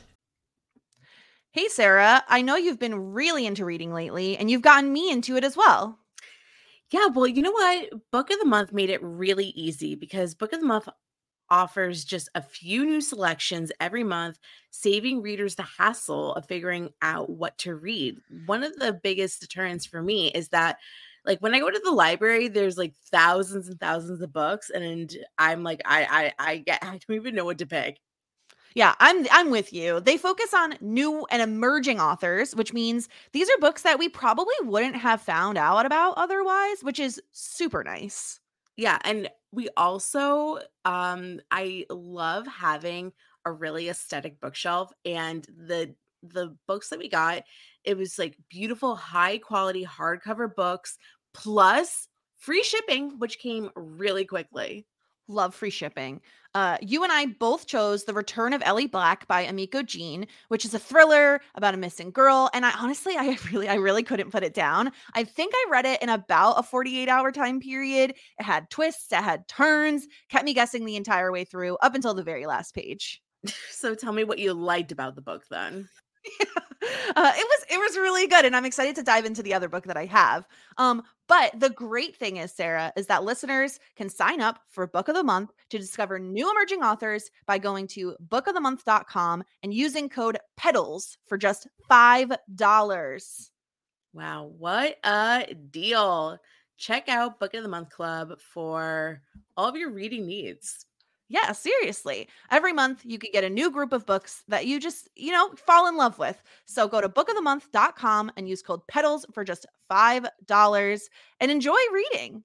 Hey Sarah, I know you've been really into reading lately, and you've gotten me into it as well. Yeah, well, you know what? Book of the Month made it really easy because Book of the Month offers just a few new selections every month, saving readers the hassle of figuring out what to read. One of the biggest deterrents for me is that, like, when I go to the library, there's like thousands and thousands of books, and I'm like, I, I, I get, I don't even know what to pick. Yeah, I'm I'm with you. They focus on new and emerging authors, which means these are books that we probably wouldn't have found out about otherwise, which is super nice. Yeah, and we also um I love having a really aesthetic bookshelf, and the the books that we got, it was like beautiful high quality hardcover books plus free shipping, which came really quickly. Love free shipping. Uh, you and I both chose The Return of Ellie Black by Amiko Jean, which is a thriller about a missing girl. And I honestly, I really, I really couldn't put it down. I think I read it in about a forty-eight hour time period. It had twists, it had turns, kept me guessing the entire way through up until the very last page. So tell me what you liked about the book then. uh, it was it was really good, and I'm excited to dive into the other book that I have. Um, but the great thing is, Sarah, is that listeners can sign up for Book of the Month to discover new emerging authors by going to book of the month dot com and using code PEDALS for just five dollars. Wow, what a deal. Check out Book of the Month Club for all of your reading needs. Yeah, seriously. Every month you could get a new group of books that you just, you know, fall in love with. So go to book of the month dot com and use code PETALS for just five dollars and enjoy reading.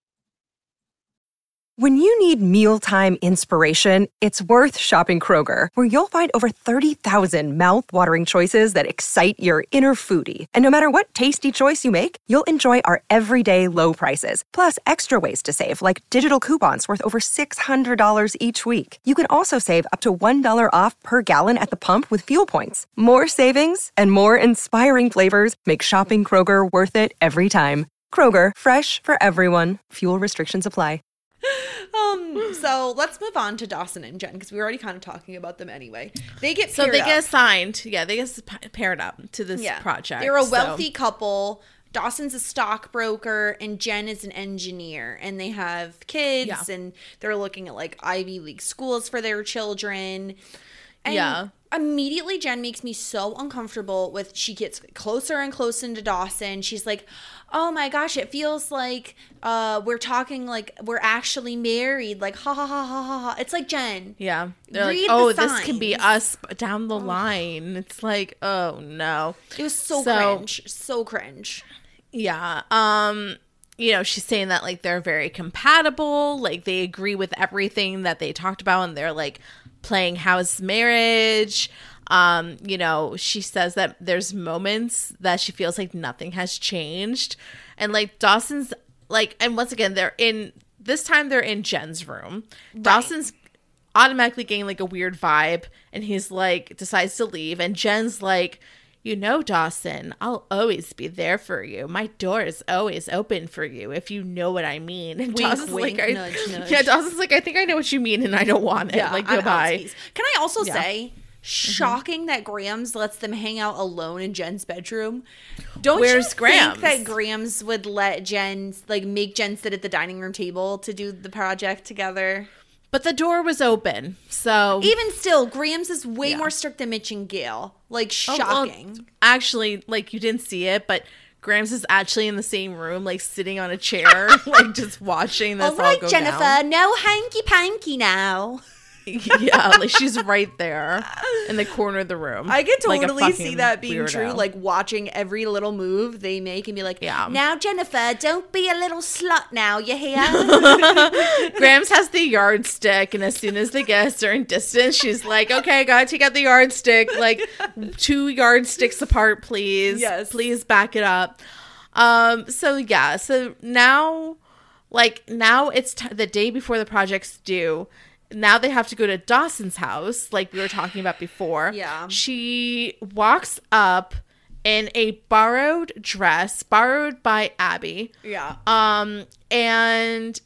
When you need mealtime inspiration, it's worth shopping Kroger, where you'll find over thirty thousand mouth-watering choices that excite your inner foodie. And no matter what tasty choice you make, you'll enjoy our everyday low prices, plus extra ways to save, like digital coupons worth over six hundred dollars each week. You can also save up to one dollar off per gallon at the pump with fuel points. More savings and more inspiring flavors make shopping Kroger worth it every time. Kroger, fresh for everyone. Fuel restrictions apply. Um, so let's move on to Dawson and Jen, because we were already kind of talking about them anyway. They get so paired they up. get assigned. Yeah, they get paired up to this yeah. project. They're a so. wealthy couple. Dawson's a stockbroker and Jen is an engineer, and they have kids Yeah. and they're looking at like Ivy League schools for their children. And Yeah. immediately Jen makes me so uncomfortable with, she gets closer and closer to Dawson. She's like, oh my gosh, it feels like uh, we're talking like we're actually married. Like, ha ha ha ha ha ha. It's like, Jen. Yeah. They're read like, oh, the this can be signs. us down the line. It's like, oh no. It was so, So- cringe. So cringe. Yeah. Um, you know, she's saying that like they're very compatible, like they agree with everything that they talked about, and they're like playing house marriage. Um, you know, she says that there's moments that she feels like nothing has changed. And like Dawson's like, and once again, they're in this time they're in Jen's room. Dawson's automatically getting like a weird vibe, and he's like decides to leave, and Jen's like, you know, Dawson, I'll always be there for you. My door is always open for you, if you know what I mean. And Wink, Dawson's wink, like, I, nudge, nudge. yeah, Dawson's like, I think I know what you mean, and I don't want it. like, I'm goodbye. outsies. Can I also Yeah. say, shocking that Grams lets them hang out alone in Jen's bedroom. Don't Where's you Grams? think that Grams would let Jen, like, make Jen sit at the dining room table to do the project together? But the door was open, so Even still, Grams is way Yeah. more strict than Mitch and Gail. Like, Oh, well, shocking. actually, like you didn't see it, but Grams is actually in the same room, like sitting on a chair, like just watching this All right, all go Jennifer, down. no hanky panky now. Yeah, like she's right there in the corner of the room. I could like a totally see fucking that being weirdo. true, like watching every little move they make and be like, Yeah. now, Jennifer, don't be a little slut now, you hear? Grams has the yardstick, and as soon as they get a certain distance, she's like, okay, gotta take out the yardstick, like two yardsticks apart, please. Yes. Please back it up. Um, so yeah, so now, like, now it's t- the day before the project's due. Now they have to go to Dawson's house, like we were talking about before. Yeah. She walks up in a borrowed dress, borrowed by Abby. Yeah. Um, and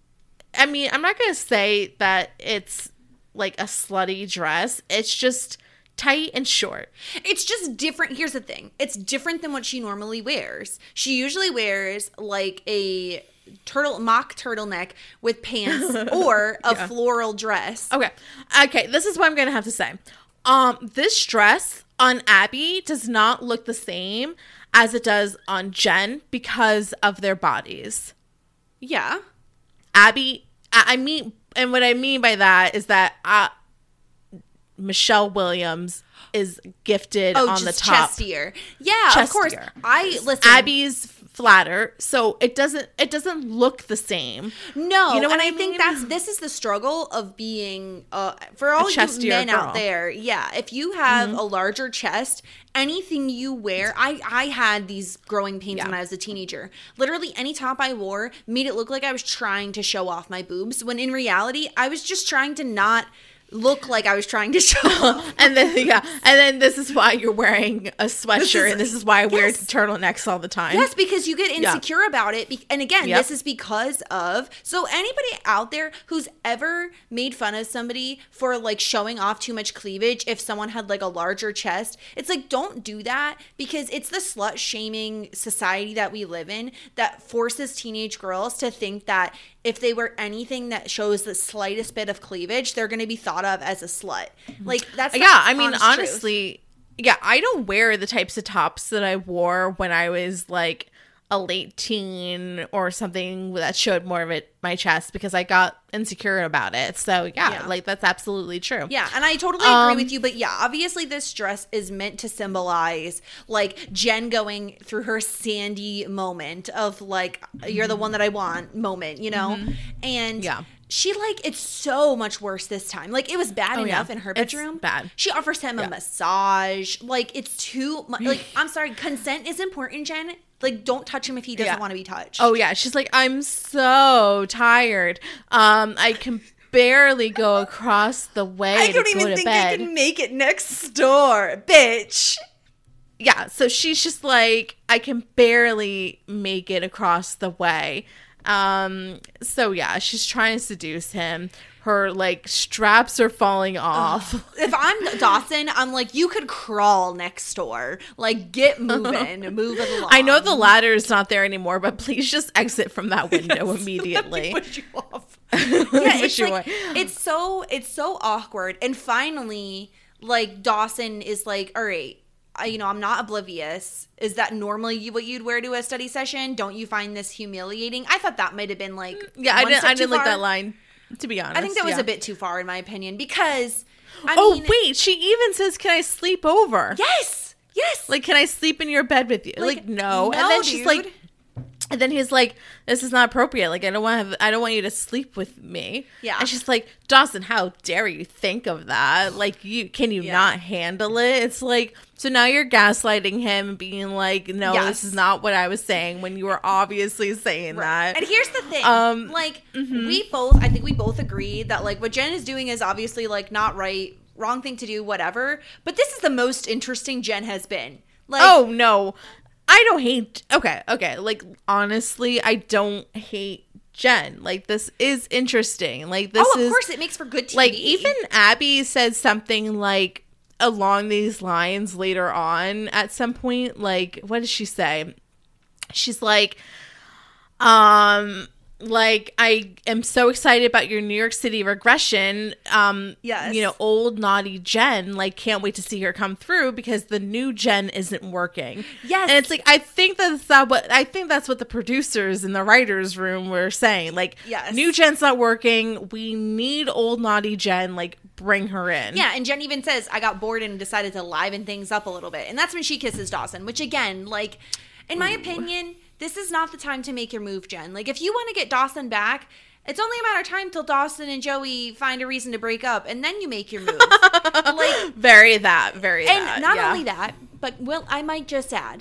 I mean, I'm not going to say that it's like a slutty dress. It's just tight and short. It's just different. Here's the thing. It's different than what she normally wears. She usually wears like a turtle mock turtleneck with pants or a Yeah. floral dress. Okay. Okay. This is what I'm going to have to say. Um, this dress on Abby does not look the same as it does on Jen because of their bodies. Yeah. Abby, I I mean, and what I mean by that is that uh, Michelle Williams is gifted Oh, on the just top. chestier. Yeah, of course. Chestier. I listen. Abby's flatter, so it doesn't it doesn't look the same. No, You know what and I, I think mean? that's this is the struggle of being uh for all you chestier men girl. out there. Yeah, if you have Mm-hmm. a larger chest, anything you wear, I I had these growing pains Yeah. when I was a teenager. Literally, any top I wore made it look like I was trying to show off my boobs, when in reality, I was just trying to not look like I was trying to show off. And then yeah, and then this is why you're wearing a sweatshirt, is- and this is why I wear yes. turtlenecks all the time. Yes, because you get Yeah. insecure about it. Be- And again, Yep. this is because of. So, anybody out there who's ever made fun of somebody for like showing off too much cleavage, if someone had like a larger chest, it's like, don't do that, because it's the slut shaming society that we live in that forces teenage girls to think that if they wear anything that shows the slightest bit of cleavage, they're going to be thought of as a slut. Like, that's the Yeah, I mean, honest truth. honestly, yeah, I don't wear the types of tops that I wore when I was like a late teen or something that showed more of it my chest because I got insecure about it. So yeah, Yeah. like that's absolutely true. Yeah, and I totally agree Um, with you. But yeah, obviously this dress is meant to symbolize like Jen going through her Sandy moment of like, you're the one that I want moment, you know? And Yeah. she like, it's so much worse this time. Like it was bad Oh, yeah. enough in her It's bedroom. bad. She offers him Yeah. a massage. Like it's too much. Like, I'm sorry, consent is important, Jen. Like don't touch him if he doesn't Yeah. want to be touched. Oh yeah, she's like, I'm so tired. Um, I can barely go across the way I to don't go even to think bed. I can make it next door, bitch. Yeah, so she's just like, I can barely make it across the way. Um, so yeah, she's trying to seduce him. Her like straps are falling off. If I'm Dawson, I'm like, you could crawl next door. Like, get moving, move it along. I know the ladder is not there anymore, but please just exit from that window immediately. Push you off. Yeah, Yeah, it's like, it's so it's so awkward. And finally, like Dawson is like, all right, I, you know, I'm not oblivious. Is that normally what you'd wear to a study session? Don't you find this humiliating? I thought that might have been like, yeah, I one didn't. step I too didn't like far. that line. To be honest, I think that was yeah. a bit too far in my opinion because, I Oh mean, wait, she even says, "Can I sleep over?" yes, yes, Like, can I sleep in your bed with you? Like, no. no, And then she's dude. like, and then he's like, this is not appropriate. Like, I don't want to have, I don't want you to sleep with me. Yeah. And she's like, Dawson, how dare you think of that? Like, you, can you Yeah. not handle it? It's like, so now you're gaslighting him and being like, no, Yes. this is not what I was saying when you were obviously saying that. And here's the thing, Um, like we both, I think we both agree that like what Jen is doing is obviously like not right, wrong thing to do, whatever. But this is the most interesting Jen has been. Like, Oh, no. I don't hate. Okay, okay. Like, honestly, I don't hate Jen. Like, this is interesting. Like, this oh, of is. course, it makes for good T V. Like, even Abby said something like along these lines later on at some point. Like, what did she say? She's like, um, like, I am so excited about your New York City regression. Um, Yes. you know, old naughty Jen, like, can't wait to see her come through because the new Jen isn't working. Yes. And it's like, I think that's that what I think that's what the producers in the writers' room were saying. Like, Yes. new Jen's not working. We need old naughty Jen. Like, bring her in. Yeah, and Jen even says, I got bored and decided to liven things up a little bit. And that's when she kisses Dawson, which again, like, in my opinion, this is not the time to make your move, Jen. Like, if you want to get Dawson back, it's only a matter of time till Dawson and Joey find a reason to break up, and then you make your move. Like, Very that. Very and that. not yeah. only that, but Will, I might just add,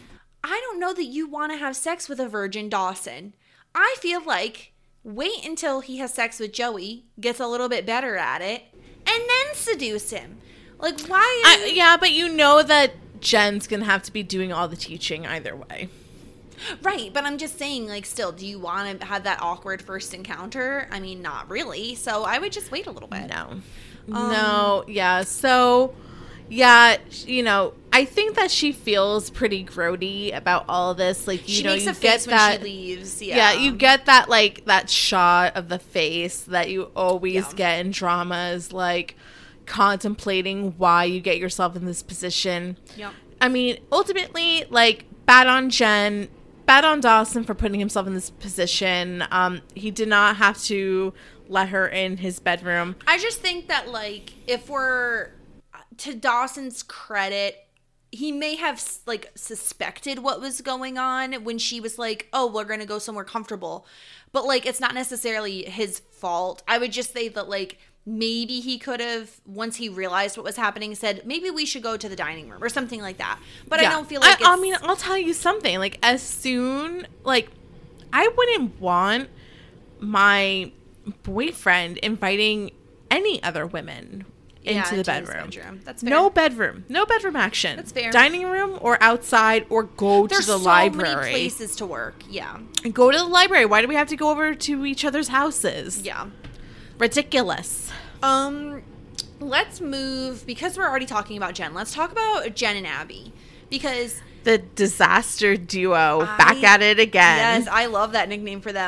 I don't know that you want to have sex with a virgin Dawson. I feel like wait until he has sex with Joey, gets a little bit better at it, and then seduce him. Like, why? I, yeah, but you know that Jen's gonna have to be doing all the teaching either way. Right, but I'm just saying, like, still, do you want to have that awkward first encounter? I mean, not really. So I would just wait a little bit. No. no, yeah. So, yeah, you know, I think that she feels pretty grody about all this. Like, you She know, makes you a get face when that. she leaves. Yeah. Yeah, you get that, like, that shot of the face that you always Yeah. get in dramas, like, contemplating why you get yourself in this position. Yep. I mean, ultimately, like, bad on Jen, bad on Dawson for putting himself in this position. Um, he did not have to let her in his bedroom. I just think that, like, if we're to Dawson's credit, he may have like suspected what was going on when she was like, "Oh, we're gonna go somewhere comfortable," but like, it's not necessarily his fault. I would just say that, like, maybe he could have, once he realized what was happening, said, "Maybe we should go to the dining room" or something like that. But Yeah. I don't feel like. I, I it's, mean, I'll tell you something. Like, as soon, like, I wouldn't want my boyfriend inviting any other women Yeah, into the into his bedroom. bedroom. That's fair. No bedroom. No bedroom action. That's fair. Dining room or outside or go There's to the so library. many places to work. Yeah, Go to the library. Why do we have to go over to each other's houses? yeah. Ridiculous. Um, let's move, because we're already talking about Jen. Let's talk about Jen and Abby, because The disaster duo back at it again. yes, I love that nickname for them. Uh,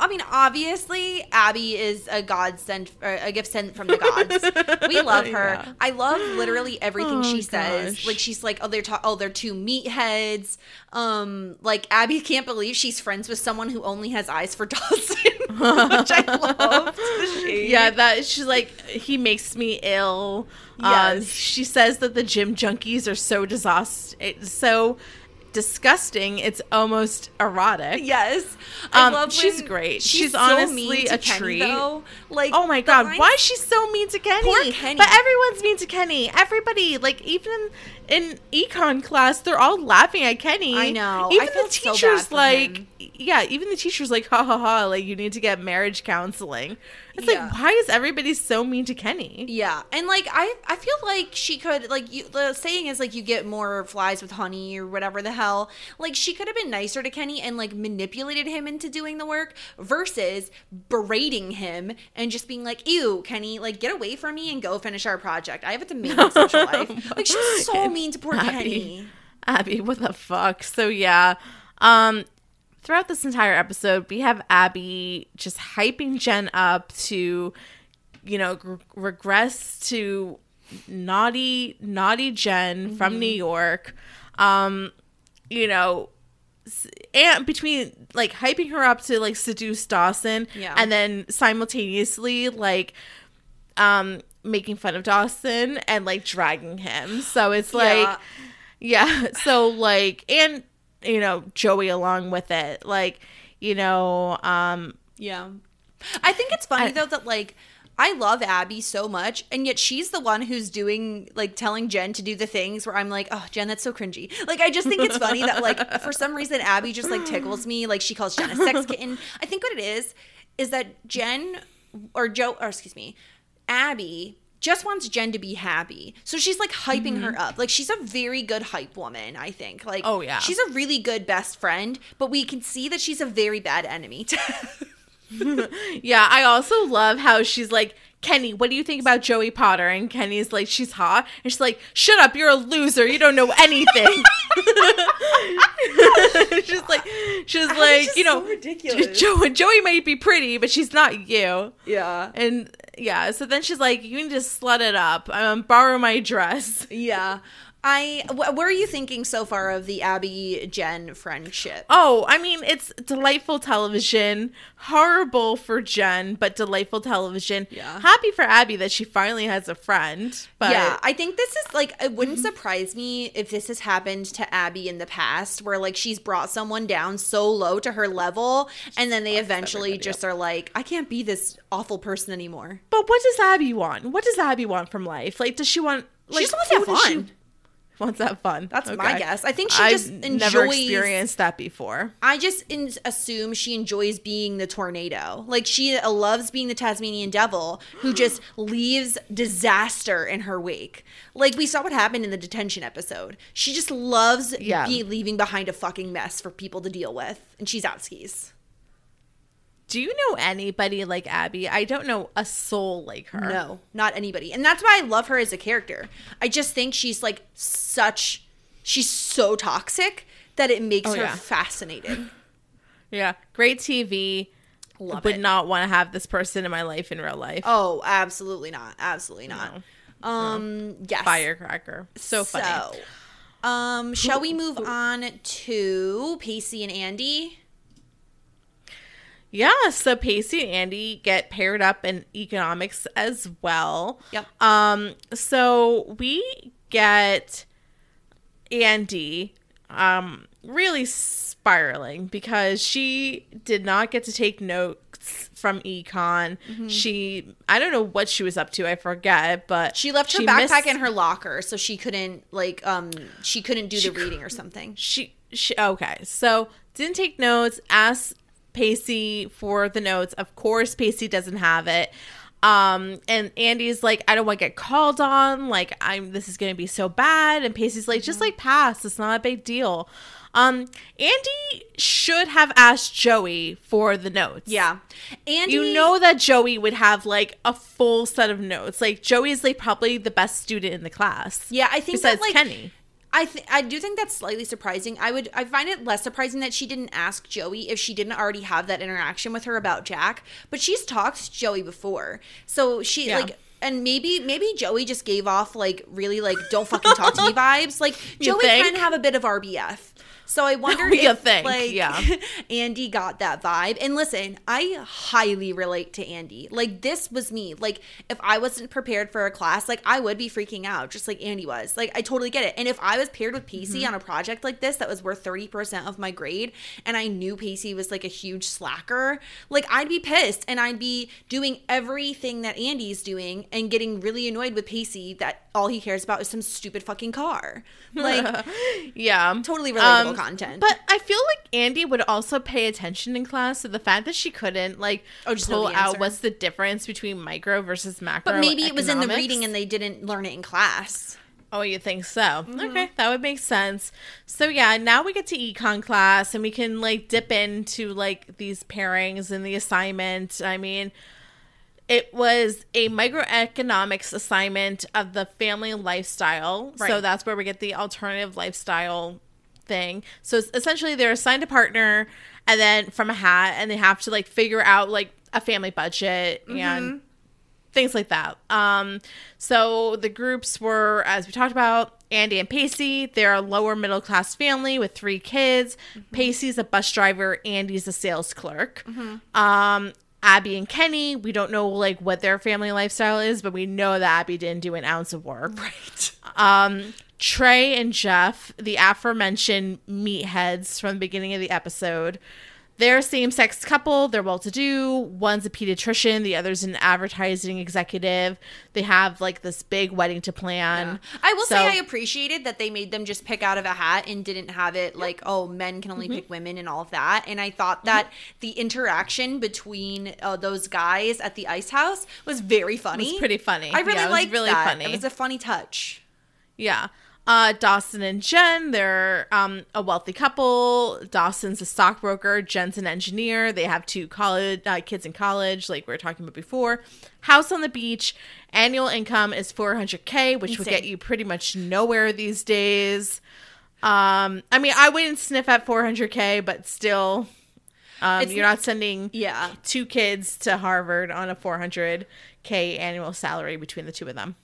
I mean, obviously, Abby is a god sent, or a gift sent from the gods. We love her. Yeah. I love literally everything Oh, she says. gosh. Like, she's like, oh, they're ta- oh, they're two meatheads. Um, like Abby can't believe she's friends with someone who only has eyes for Dawson, which I love. Yeah, that she's like, he makes me ill. Um, Yes. she says that the gym junkies are so disaster, it's so disgusting. It's almost erotic. Yes, I Um, love. she's when great. She's, She's so honestly mean to a Kenny, treat. though. Like, Oh my the god, lines- why is she so mean to Kenny? Poor Kenny. But everyone's mean to Kenny. Everybody, like even in econ class, they're all laughing at Kenny. I know. Even I feel the so bad teachers, for like, him. yeah, even the teachers, like, ha ha ha, like you need to get marriage counseling. It's Yeah. like, why is everybody so mean to Kenny? Yeah, and like I, I feel like she could like you. The saying is like you get more flies with honey or whatever the hell. Like she could have been nicer to Kenny and like manipulated him into doing the work versus berating him and just being like, "Ew, Kenny, like get away from me and go finish our project. I have a demanding social life." Like she's so mean to poor Abby. Kenny. Abby, what the fuck? So yeah, um, throughout this entire episode, we have Abby just hyping Jen up to, you know, re- regress to naughty, naughty Jen Mm-hmm. from New York. Um, you know, s- and between like hyping her up to like seduce Dawson, Yeah. and then simultaneously like, um, making fun of Dawson and like dragging him. So it's like. Yeah. Yeah. So like, and you know, Joey along with it, like, you know, um, Yeah. I think it's funny I- though that like I love Abby so much and yet she's the one who's doing like telling Jen to do the things where I'm like, "Oh, Jen, that's so cringy." Like I just think it's funny that like for some reason Abby just like tickles me, like she calls Jen a sex kitten. I think what it is is that Jen or Joe or excuse me, Abby just wants Jen to be happy. So she's like hyping her up. Like she's a very good hype woman, I think. Like Oh, yeah. she's a really good best friend, but we can see that she's a very bad enemy. yeah. I also love how she's like, Kenny, what do you think about Joey Potter? And Kenny's like, she's hot. And she's like, shut up, you're a loser. You don't know anything. she's like, she's like, just you know, so ridiculous. Jo- Joey might be pretty, but she's not you. Yeah. And yeah, so then she's like, you need to slut it up. Um, borrow my dress. Yeah. I wh- what are you thinking so far of the Abby Jen friendship? Oh, I mean, it's delightful television. Horrible for Jen, but delightful television. Yeah. Happy for Abby that she finally has a friend. But Yeah, I think this is like it wouldn't surprise me if this has happened to Abby in the past where like she's brought someone down so low to her level and then they eventually everybody just are like, I can't be this awful person anymore. but what does Abby want? What does Abby want from life? Like, does she want? Like, She just wants to have who does she- fun. Wants to have fun. That's my Okay. guess. I think she I've just never enjoys- experienced that before. I just in- assume she enjoys being the tornado. Like she uh, loves being the Tasmanian devil who just leaves disaster in her wake. Like we saw what happened in the detention episode. She just loves Yeah. be leaving behind a fucking mess for people to deal with. And she's out skis. Do you know anybody like Abby? I don't know a soul like her. No, not anybody. And that's why I love her as a character. I just think she's like such, she's so toxic that it makes Oh, her yeah. fascinating. Yeah, great T V. Love Would it. not want to have this person in my life in real life. Oh, absolutely not. Absolutely not. Um, yes. Firecracker. So funny. So, um, shall we move on to Pacey and Andy? Yeah, so Pacey and Andy get paired up in economics as well. Yep. Um, so we get Andy um really spiraling because she did not get to take notes from econ. She I don't know what she was up to, I forget, but She left her she backpack missed- in her locker, so she couldn't like um she couldn't do the reading or something. She, she okay, so didn't take notes, asked Pacey for the notes. Of course, Pacey doesn't have it. Um, and Andy's like, I don't want to get called on. Like, I'm, this is going to be so bad. And Pacey's like, just like pass. It's not a big deal. Um, Andy should have asked Joey for the notes. Yeah, Andy. You know that Joey would have like a full set of notes. Like, Joey is like probably the best student in the class. Yeah, I think besides that, like, Kenny. I th- I do think that's slightly surprising. I would I find it less surprising that she didn't ask Joey if she didn't already have that interaction with her about Jack. But she's talked to Joey before, so she Yeah. like. And maybe maybe Joey just gave off like really like don't fucking talk to me vibes. Like You Joey think? can have a bit of R B F. So I wonder You if think, like yeah. Andy got that vibe. And listen, I highly relate to Andy. Like this was me. Like if I wasn't prepared for a class, like I would be freaking out just like Andy was. Like I totally get it. And if I was paired with Pacey Mm-hmm. on a project like this that was worth thirty percent of my grade and I knew Pacey was like a huge slacker, like I'd be pissed and I'd be doing everything that Andy's doing and getting really annoyed with Pacey that all he cares about is some stupid fucking car. Like Yeah. totally relatable Um, content. But I feel like Andy would also pay attention in class. So the fact that she couldn't like Oh, just know pull the out answer. what's the difference between micro versus macro. But maybe it was in the economics. reading and they didn't learn it in class. Oh, you think so? Mm-hmm. Okay, that would make sense. So yeah, now we get to econ class and we can like dip into like these pairings and the assignment. I mean, it was a microeconomics assignment of the family lifestyle. So Right. that's where we get the alternative lifestyle thing. So it's essentially they're assigned a partner and then from a hat and they have to like figure out like a family budget and things like that. Um, so the groups were, as we talked about, Andy and Pacey. They're a lower middle class family with three kids. Pacey's a bus driver. Andy's a sales clerk. Um, Abby and Kenny, we don't know like what their family lifestyle is, but we know that Abby didn't do an ounce of work. Right. Um, Trey and Jeff, the aforementioned meatheads from the beginning of the episode, they're a same-sex couple. They're well-to-do. One's a pediatrician. The other's an advertising executive. They have, like, this big wedding to plan. I will So- say I appreciated that they made them just pick out of a hat and didn't have it like, oh, men can Mm-hmm. only pick women and all of that. And I thought that the interaction between uh, those guys at the ice house was very funny. It was pretty funny. I really Yeah, it was liked really that. funny. It was a funny touch. Yeah. Uh, Dawson and Jen, they're um, a wealthy couple. Dawson's a stockbroker. Jen's an engineer. They have two college uh, kids in college, like we were talking about before. House on the beach. Annual income is four hundred K, which would Insane. get you pretty much nowhere these days. Um, I mean, I wouldn't sniff at four hundred K, but still, um, It's you're not- not sending Yeah. two kids to Harvard on a four hundred K annual salary between the two of them.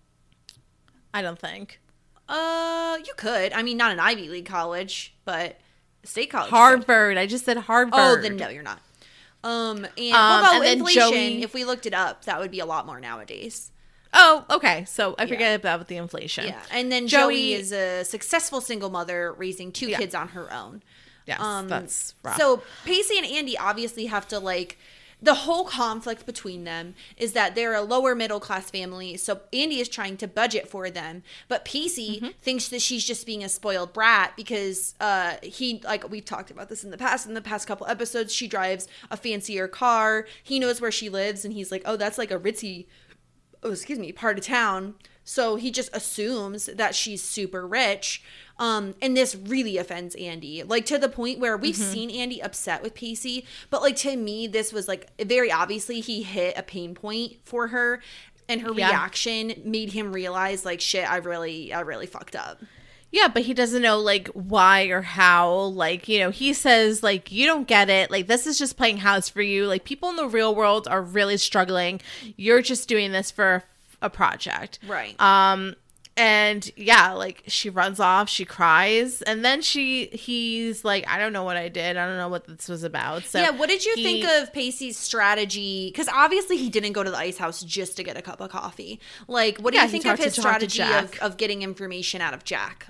I don't think. Uh, you could. I mean, not an Ivy League college, but a state college. could. Harvard. I just said Harvard. Oh, then no, you're not. Um, and Um, what about and then inflation? Joey- If we looked it up, that would be a lot more nowadays. Oh, okay. So I Yeah. forget about the inflation. Yeah, and then Joey, Joey- is a successful single mother raising two Yeah. kids on her own. Yes, Um, that's rough. So Pacey and Andy obviously have to like. The whole conflict between them is that they're a lower middle class family. So Andy is trying to budget for them, but Pacey Mm-hmm. thinks that she's just being a spoiled brat because uh, he, like we've talked about this in the past, in the past couple episodes, she drives a fancier car. He knows where she lives, and he's like, oh, that's like a ritzy, oh, excuse me, part of town. So he just assumes that she's super rich. Um, and this really offends Andy, like to the point where we've Mm-hmm. seen Andy upset with Pacey, but like to me, this was like very obviously he hit a pain point for her, and her Yeah. reaction made him realize like, shit, I really, I really fucked up. Yeah, but he doesn't know like why or how. Like, you know, he says like, you don't get it. Like, this is just playing house for you. Like, people in the real world are really struggling. You're just doing this for a project. Right. Um, and yeah, like she runs off, she cries, and then she, he's like, I don't know what I did. I don't know what this was about. So yeah, what did you he- think of Pacey's strategy? Because obviously he didn't go to the ice house just to get a cup of coffee. Like, what do Yeah, you he think of talked to- his talked to strategy of, Jack. of getting information out of Jack?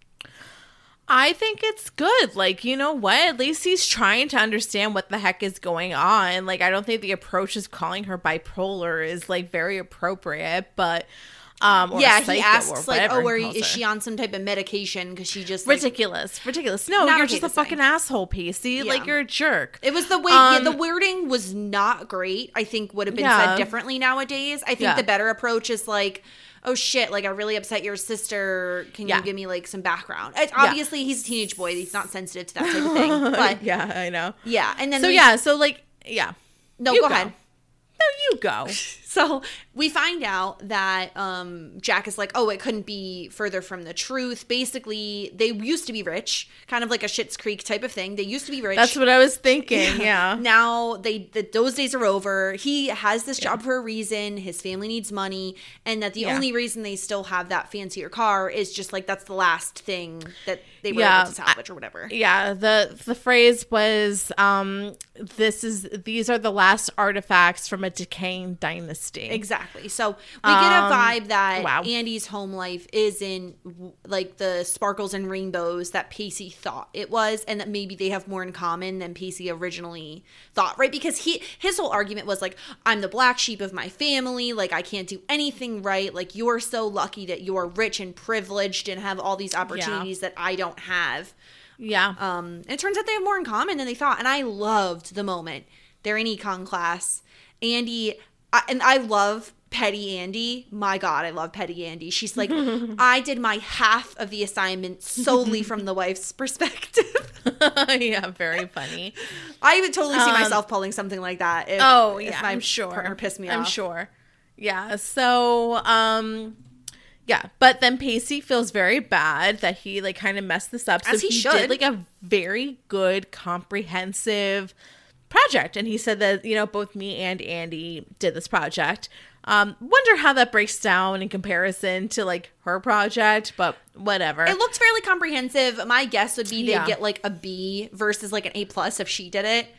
I think it's good. Like, you know what? At least he's trying to understand what the heck is going on. Like, I don't think the approach is calling her bipolar is like very appropriate, but um or Yeah, he psycho or asks like, whatever "Oh, he where calls is her. she on some type of medication?" Because she just like, Ridiculous. Ridiculous. No, Not you're okay just to a fucking say. asshole, Pacey. Yeah. Like, you're a jerk. It was the way. Um, yeah, the wording was not great. I think would have been Yeah. said differently nowadays. I think Yeah. the better approach is like, "Oh shit! Like I really upset your sister. Can Yeah. you give me like some background?" It's, obviously, he's a teenage boy. He's not sensitive to that type of thing. But yeah, yeah, I know. and then So we- yeah, so like, yeah. no, You go, go. ahead. No, you go. So we find out that um, Jack is like, oh, it couldn't be further from the truth. Basically, they used to be rich, kind of like a Schitt's Creek type of thing. They used to be rich. That's what I was thinking. Yeah. Now they the, those days are over. He has this job yeah. for a reason. His family needs money, and that the yeah. only reason they still have that fancier car is just like that's the last thing that they were yeah. able to salvage or whatever. Yeah. The the phrase was, um, "This is these are the last artifacts from a decaying dynasty." Exactly. So we get a vibe that wow. Andy's home life isn't like the sparkles and rainbows that Pacey thought it was, and that maybe they have more in common than Pacey originally thought, right? Because he his whole argument was like, I'm the black sheep of my family, like I can't do anything right, like you're so lucky that you're rich and privileged and have all these opportunities yeah. that I don't have. Yeah. Um, and it turns out they have more in common than they thought, and I loved the moment they're in econ class. Andy... I, and I love Petty Andy. My God, I love Petty Andy. She's like, I did my half of the assignment solely from the wife's perspective. Yeah, very funny. I would totally see um, myself pulling something like that. If, oh, yeah, if my I'm sure. partner pissed me I'm off. I'm sure. Yeah, so, um... yeah, but then Pacey feels very bad that he, like, kind of messed this up. So As he, he should. did, like, a very good, comprehensive project. And he said that, you know, both me and Andy did this project. Um, wonder how that breaks down in comparison to, like, her project, but whatever. It looks fairly comprehensive. My guess would be they'd Yeah. get, like, a B versus, like, an A plus if she did it.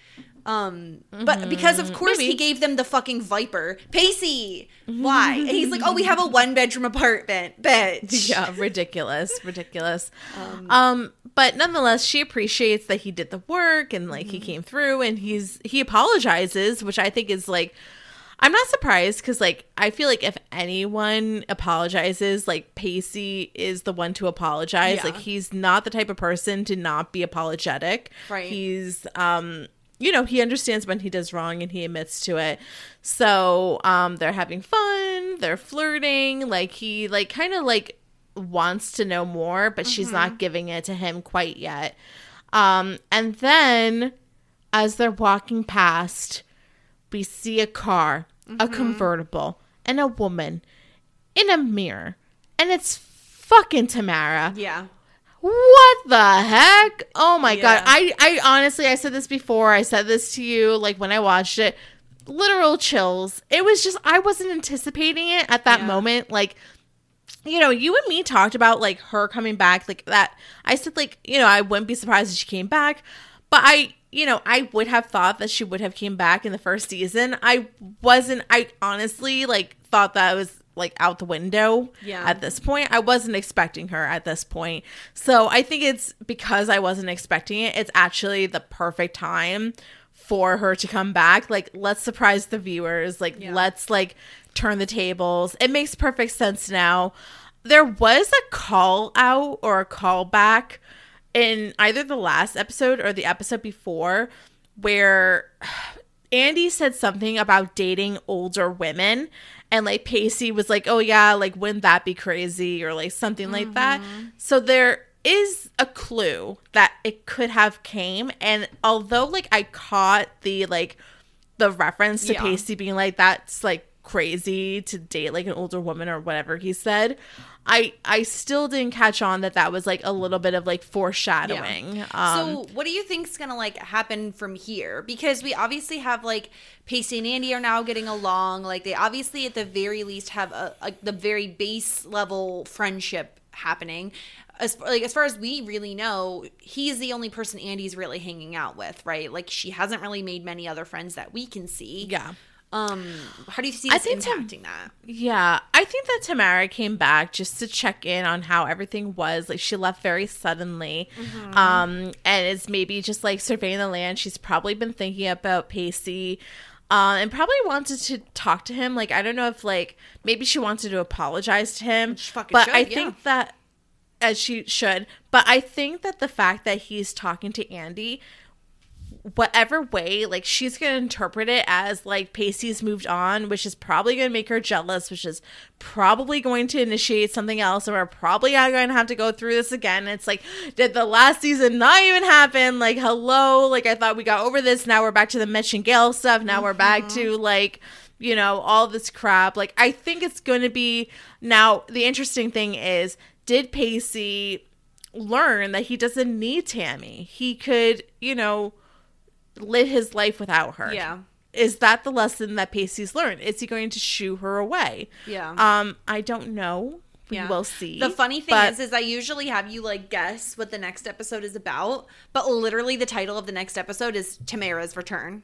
Um, but because of course Maybe. he gave them the fucking Viper. Pacey! Why? And he's like, oh, we have a one bedroom apartment. Bitch. Yeah, ridiculous, ridiculous. Um, um, but nonetheless, she appreciates that he did the work and like mm-hmm. he came through and he's he apologizes, which I think is like, I'm not surprised because like I feel like if anyone apologizes, like Pacey is the one to apologize. Yeah. Like he's not the type of person to not be apologetic. Right. He's um. you know, he understands when he does wrong and he admits to it. So um, they're having fun. They're flirting. Like he like kind of like wants to know more, but mm-hmm. she's not giving it to him quite yet. Um, and then as they're walking past, we see a car, mm-hmm. a convertible, and a woman in a mirror. And it's fucking Tamara. Yeah. What the heck? Oh my Yeah. God. I, I honestly, I said this before. I said this to you, like when I watched it, literal chills. It was just, I wasn't anticipating it at that Yeah. moment. Like, you know, you and me talked about like her coming back like that. I said like, you know, I wouldn't be surprised if she came back, but I, you know, I would have thought that she would have came back in the first season. I wasn't, I honestly like thought that was like out the window yeah. at this point. I wasn't expecting her at this point. So I think it's because I wasn't expecting it. It's actually the perfect time for her to come back. Like, let's surprise the viewers. Like, yeah. let's like turn the tables. It makes perfect sense now. There was a call out or a call back in either the last episode or the episode before where Andy said something about dating older women. And, like, Pacey was like, oh, yeah, like, wouldn't that be crazy? Or, like, something mm-hmm. like that. So there is a clue that it could have came. And although, like, I caught the, like, the reference to yeah. Pacey being like, that's, like, crazy to date, like, an older woman or whatever he said, I I still didn't catch on that that was, like, a little bit of, like, foreshadowing. Yeah. Um, so what do you think's gonna, like, happen from here? Because we obviously have, like, Pacey and Andy are now getting along. Like, they obviously at the very least have a, a the very base level friendship happening. As like as far as we really know, he's the only person Andy's really hanging out with, right? Like, she hasn't really made many other friends that we can see. yeah. Um, how do you see I this think impacting Tam- that? Yeah, I think that Tamara came back just to check in on how everything was. Like, she left very suddenly, mm-hmm. um, and is maybe just like surveying the land. She's probably been thinking about Pacey, uh, and probably wanted to talk to him. Like, I don't know if like maybe she wanted to apologize to him, She fucking but should, I yeah. think that as she should. But I think that the fact that he's talking to Andy, whatever way, like, she's gonna interpret it as like Pacey's moved on, which is probably gonna make her jealous, which is probably going to initiate something else, and we're probably not gonna have to go through this again. It's like, did the last season not even happen? Like, hello, like, I thought we got over this. Now we're back to the Mitch and Gail stuff. Now mm-hmm. we're back to like you know, all this crap. Like, I think it's going to be, now, the interesting thing is, did Pacey learn that he doesn't need Tammy? He could, you know, live his life without her. Yeah. Is that the lesson that Pacey's learned? Is he going to shoo her away? Yeah. Um, I don't know. We Yeah. will see. The funny thing but- is, is I usually have you like guess what the next episode is about, but literally the title of the next episode is Tamara's Return.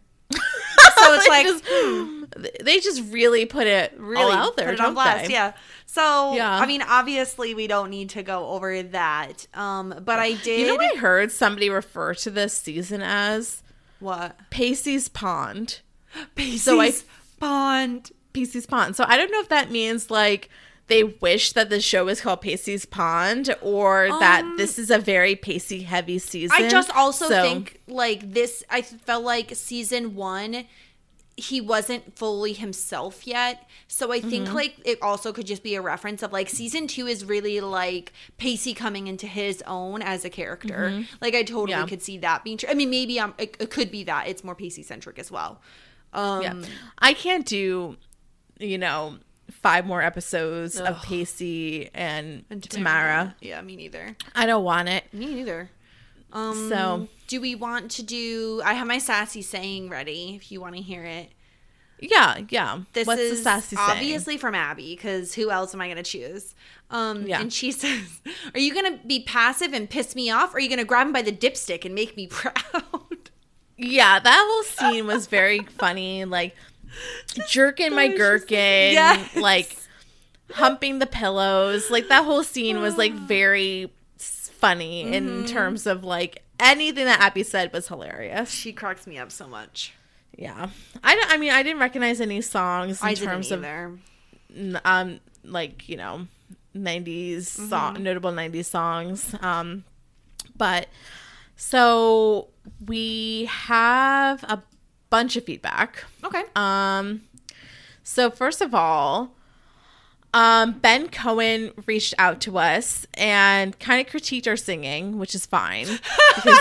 So it's They like just- they just really put it really all out there, put it don't on blast. they? Yeah. So Yeah. I mean, obviously we don't need to go over that. Um, but I did. You know what I heard somebody refer to this season as? What? Pacey's Pond. Pacey's So I- Pond. Pacey's Pond. So I don't know if that means like they wish that the show is called Pacey's Pond, or that Um, this is a very Pacey heavy season. I just also So- think like this. I felt like season one, he wasn't fully himself yet. So I think Mm-hmm. like it also could just be a reference of like season two is really like Pacey coming into his own as a character. Like I totally Mm-hmm. Yeah. could see that being true. I mean, maybe um, it, it could be that it's more Pacey centric as well. Um, Yeah. I can't do, you know, five more episodes of Pacey and, and Tamara. Yeah, me neither. I don't want it. Me neither. Um, So- do we want to do? I have my sassy saying ready. If you want to hear it. Yeah, yeah. This What's is the sassy saying? obviously from Abby, because who else am I going to choose? Um, Yeah. And she says, "Are you going to be passive and piss me off, or are you going to grab him by the dipstick and make me proud?" Yeah, that whole scene was very funny. Like, jerking my gherkin, Yes. like, humping the pillows. Like, that whole scene was, like, very s- funny Mm-hmm. in terms of, like, anything that Abby said was hilarious. She cracks me up so much. Yeah. I, don't- I mean, I didn't recognize any songs in I terms didn't of, either. n- um, like, you know, nineties Mm-hmm. song, notable nineties songs. Um, but so we have a bunch of feedback. Okay. Um, so first of all, um, Ben Cohen reached out to us and kind of critiqued our singing, which is fine because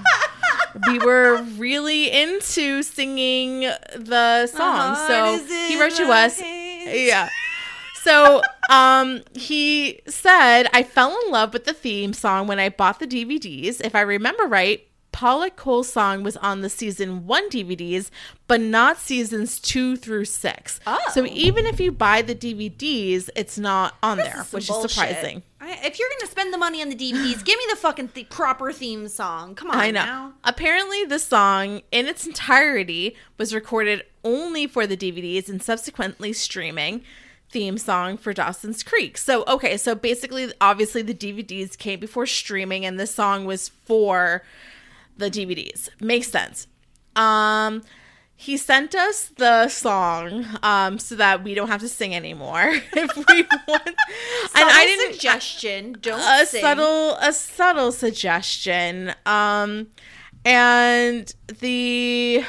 we were really into singing the song. heart So is he in wrote to my us. hands. Yeah. So um, he said, I fell in love with the theme song when I bought the D V Ds. If I remember right, Paula Cole's song was on the season one D V Ds, but not seasons two through six. Oh. So even if you buy the D V Ds, it's not on there, This some which bullshit. is surprising. I, if you're going to spend the money on the D V Ds, give me the fucking th- proper theme song. Come on I know. now. Apparently, the song in its entirety was recorded only for the D V Ds and subsequently streaming theme song for Dawson's Creek. So, okay, so basically, obviously, the D V Ds came before streaming, and this song was for the D V Ds. Makes sense. Um, he sent us the song um, so that we don't have to sing anymore if we want. and I didn't suggestion. Don't a sing. subtle a subtle suggestion. Um, and the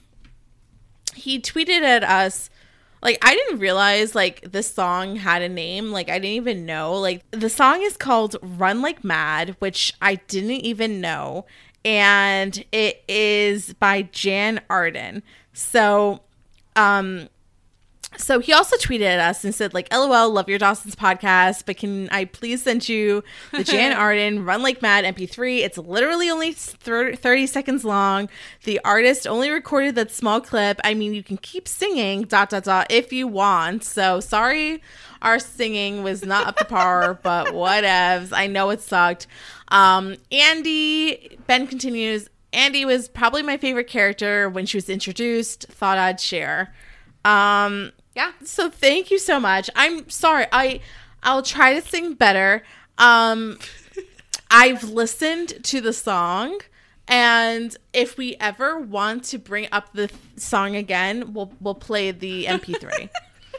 he tweeted at us. Like, I didn't realize, like, this song had a name. Like, I didn't even know. Like, the song is called Run Like Mad, which I didn't even know. And it is by Jan Arden. So, um, so he also tweeted at us and said, like, LOL, love your Dawson's podcast, but can I please send you the Jan Arden Run Like Mad M P three? It's literally only thirty seconds long. The artist only recorded that small clip. I mean, you can keep singing, dot, dot, dot, if you want. So sorry our singing was not up to par, but whatevs. I know it sucked. Um, Andy, Ben continues, Andy was probably my favorite character when she was introduced. Thought I'd share. Um, Yeah. So thank you so much. I'm sorry. I I'll try to sing better. Um, I've listened to the song, and if we ever want to bring up the th- song again, we'll we'll play the M P three.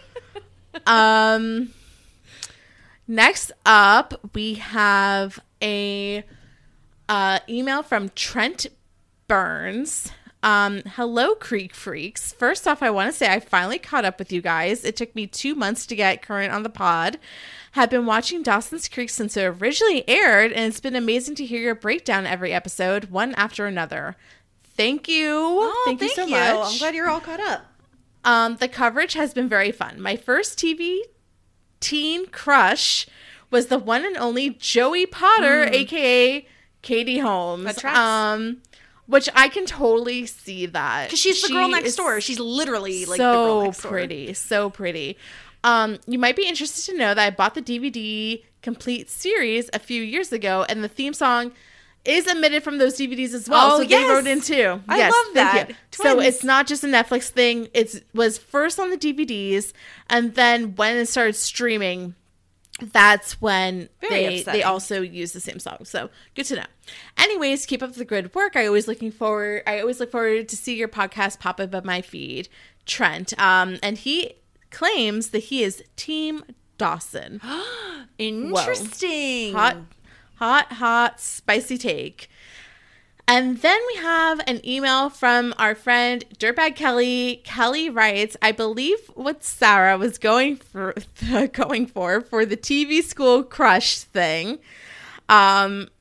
um. Next up, we have a uh, email from Trent Burns. Um, hello, Creek Freaks. First off, I want to say I finally caught up with you guys. It took me two months to get current on the pod. Have been watching Dawson's Creek since it originally aired, and it's been amazing to hear your breakdown every episode, one after another. Thank you. Oh, thank, you so much. I'm glad you're all caught up. Um, the coverage has been very fun. My first T V teen crush was the one and only Joey Potter, mm. aka Katie Holmes. That tracks. Um, which I can totally see that. Because she's the she girl next door. She's literally like so the girl next door. pretty, so pretty. Um, you might be interested to know that I bought the D V D complete series a few years ago, and the theme song is omitted from those D V Ds as well. Oh, so yes. they wrote in too. I yes, love thank that. you. Twins. So it's not just a Netflix thing. It was first on the D V Ds, and then when it started streaming, that's when Very they upsetting. they also use the same song. So good to know. Anyways, keep up the good work. I always looking forward. I always look forward to see your podcast pop up on my feed, Trent. Um, and he claims that he is Team Dawson. Interesting. Hot, hot, hot, spicy take. And then we have an email from our friend Dirtbag Kelly. Kelly writes, I believe what Sarah was going for going for for the T V school crush thing um,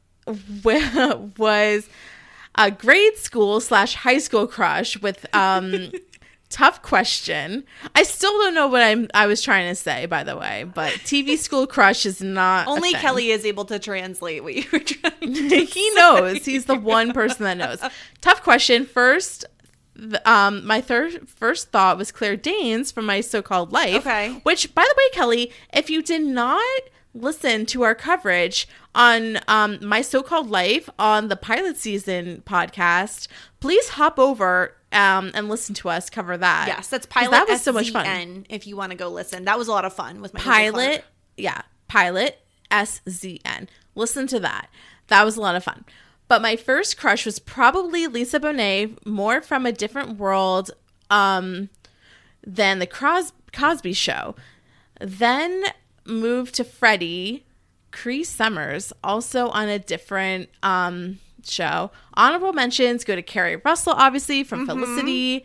was a grade school slash high school crush with um, tough question. I still don't know what I'm I was trying to say, by the way, but T V school crush is not a Only thing. Kelly is able to translate what you were trying to He knows. He's the one person that knows. Tough question. First, the, um, my third first thought was Claire Danes from My So-Called Life. Okay. Which, by the way, Kelly, if you did not listen to our coverage on um, My So-Called Life on the pilot season podcast, please hop over um, and listen to us cover that. Yes, that's 'Cause Pilot That was so much fun. S Z N if you want to go listen. That was a lot of fun with my Pilot, yeah, Pilot S Z N. Listen to that. That was a lot of fun. But my first crush was probably Lisa Bonet, more from a different world um, than the Cros- Cosby Show. Then moved to Freddie, Cree Summers, also on a different um, show. Honorable mentions go to Carrie Russell, obviously, from mm-hmm. Felicity.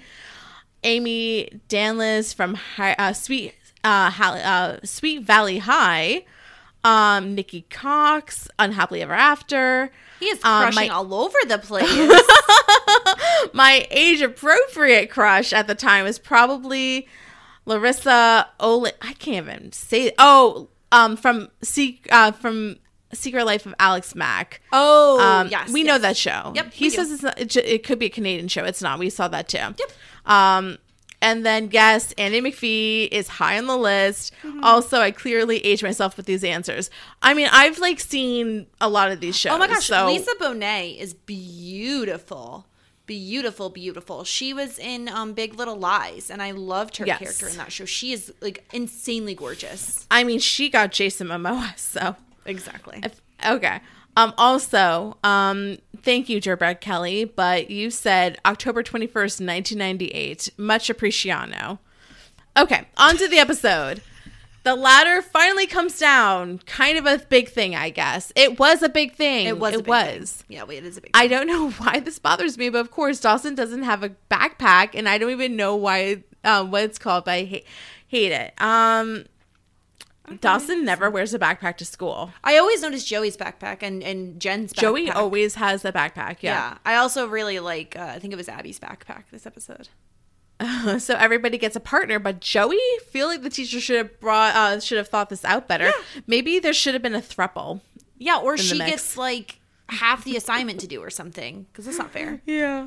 Amy Danlis from Hi- uh, Sweet uh, Hall- uh, Sweet Valley High. Um, Nikki Cox, Unhappily Ever After. He is Um, crushing my- all over the place. My age-appropriate crush at the time was probably Larissa Olin. I can't even say it. Oh, um, from Se- uh, from Secret Life of Alex Mack. Oh, Um, yes. we yes. know that show. Yep, He we says do. it's not, it, ju- it could be a Canadian show. It's not. We saw that too. Yep. Um, and then, yes, Andy McPhee is high on the list. Mm-hmm. Also, I clearly aged myself with these answers. I mean, I've like seen a lot of these shows. Oh my gosh, so. Lisa Bonet is beautiful. Beautiful, beautiful. She was in um, Big Little Lies, and I loved her Yes. character in that show. She is like insanely gorgeous. I mean, she got Jason Momoa, so. Exactly. If, okay. Um, also, um, thank you, Dirtbag Kelly, but you said October twenty-first, nineteen ninety-eight. Much appreciano. Okay, on to the episode. The ladder finally comes down. Kind of a big thing, I guess. It was a big thing. It was. It a big was. Thing. Yeah, it is a big. I thing. don't know why this bothers me, but of course, Dawson doesn't have a backpack, and I don't even know why, um, what it's called, but I hate, hate it. Um... Dawson never wears a backpack to school. I always notice Joey's backpack and, and Jen's backpack. Joey always has a backpack, yeah. Yeah. I also really like, uh, I think it was Abby's backpack this episode. So everybody gets a partner, but Joey, feel like the teacher should have brought, uh, should have thought this out better. Yeah. Maybe there should have been a throuple. Yeah, or in the she mix. gets like half the assignment to do or something, because that's not fair. Yeah.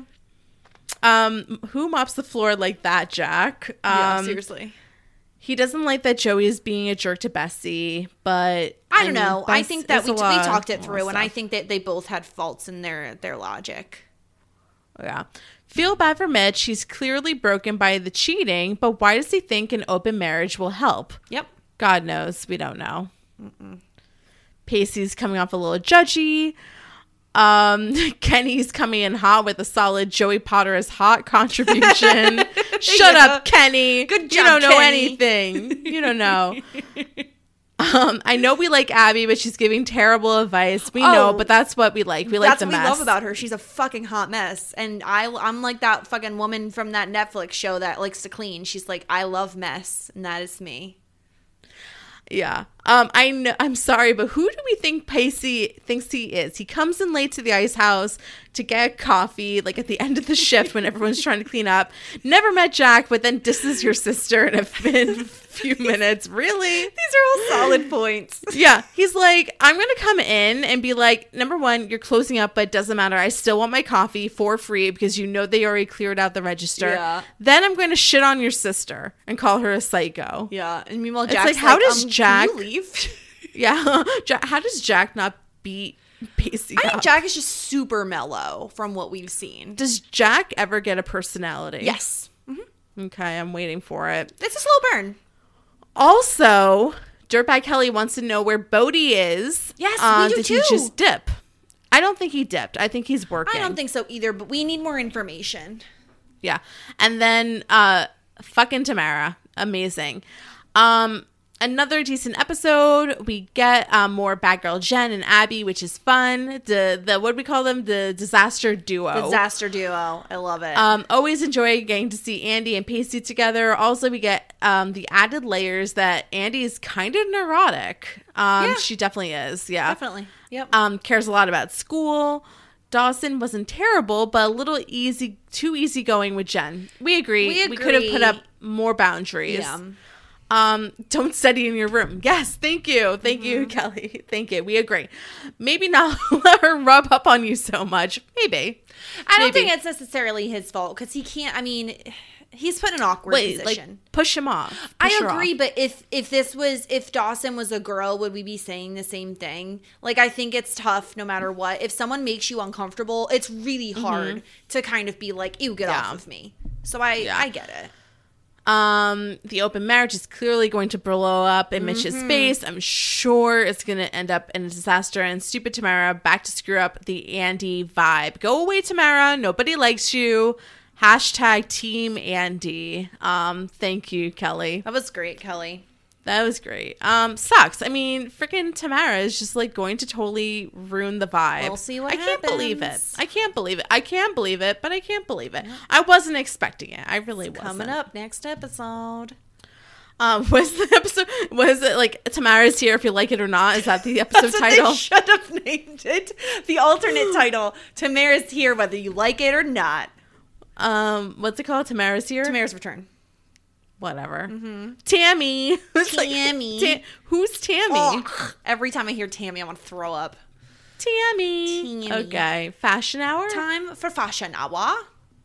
Um, who mops the floor like that, Jack? Um, Yeah, seriously. He doesn't like that Joey is being a jerk to Bessie, but I don't mean, know. I Bess- think that there's we, a we lot- talked a it lot through, of and I stuff. think that they both had faults in their their logic. Yeah. Feel bad for Mitch. He's clearly broken by the cheating, but why does he think an open marriage will help? Yep. God knows. We don't know. Mm-mm. Pacey's coming off a little judgy. Um, Kenny's coming in hot with a solid Joey Potter is hot contribution. Shut Yeah. up, Kenny. Good You job, don't know Kenny. anything. You don't know. Um, I know we like Abby, but she's giving terrible advice. We Oh, know, but that's what we like. We like That's the what mess. we love about her. She's a fucking hot mess. And I, I'm like that fucking woman from that Netflix show that likes to clean. She's like, I love mess. And that is me. Yeah. Um, I know, I'm sorry, but who do we think Pacey thinks he is? He comes in late to the ice house to get coffee, like at the end of the shift when everyone's trying to clean up. Never met Jack, but then disses your sister in a few minutes. Really? These are all solid points. Yeah. He's like, I'm going to come in and be like, number one, you're closing up, but it doesn't matter. I still want my coffee for free because you know they already cleared out the register. Yeah. Then I'm going to shit on your sister and call her a psycho. Yeah. And meanwhile, It's Jack's like, how like, does um, Jack- can you leave? Yeah. Jack, how does Jack not beat Pacey I think up? Jack is just super mellow from what we've seen. Does Jack ever get a personality? Yes. Okay, I'm waiting for it. It's a slow burn. Also, Dirtbag Kelly wants to know where Bodhi is. Yes, uh, we do did too. he just dip? I don't think he dipped. I think he's working. I don't think so either, but we need more information. Yeah. And then uh fucking Tamara. Amazing. Um Another decent episode. We get um, more Bad Girl Jen and Abby, which is fun. The the what do we call them? The disaster duo. Disaster duo. I love it. Um, always enjoy getting to see Andy and Pacey together. Also, we get um, the added layers that Andy is kind of neurotic. Um, Yeah. She definitely is. Yeah. Definitely. Yep. Um, cares a lot about school. Dawson wasn't terrible, but a little easy, too easygoing with Jen. We agree. We We could have put agree. up more boundaries. Yeah. Um, don't study in your room. Yes, thank you. Thank you, Mm-hmm. Kelly. Thank you. We agree. Maybe not let her rub up on you so much. Maybe. I don't Maybe. think it's necessarily his fault because he can't. I mean, he's put in an awkward Wait, like position. push him off. I Push her agree, off. but if if this was if Dawson was a girl, would we be saying the same thing? Like, I think it's tough no matter what. If someone makes you uncomfortable, it's really hard to kind of be like, "Ew, get Yeah. off of me." So I Yeah. I get it. Um, the open marriage is clearly going to blow up in Mitch's Mm-hmm. face. I'm sure it's going to end up in a disaster. And stupid Tamara back to screw up the Andy vibe. Go away, Tamara. Nobody likes you. Hashtag Team Andy. Um, thank you, Kelly. That was great, Kelly. That was great. Um, sucks. I mean, freaking Tamara is just like going to totally ruin the vibe. We'll see what I can't believe it. happens. I can't believe it. I can't believe it, but I can't believe it. I wasn't expecting it. I really wasn't. Coming up next episode. Um, was the episode? Was it like Tamara's here if you like it or not? Is that the episode That's what title? they should have named it. The alternate title: Tamara's here, whether you like it or not. Um, what's it called? Tamara's here. Tamara's return. Whatever. Tammy. It's like, Tammy. Ta- who's Tammy? Ugh. Every time I hear Tammy, I want to throw up. Tammy. Tammy. Okay. Fashion hour. Time for fashion hour.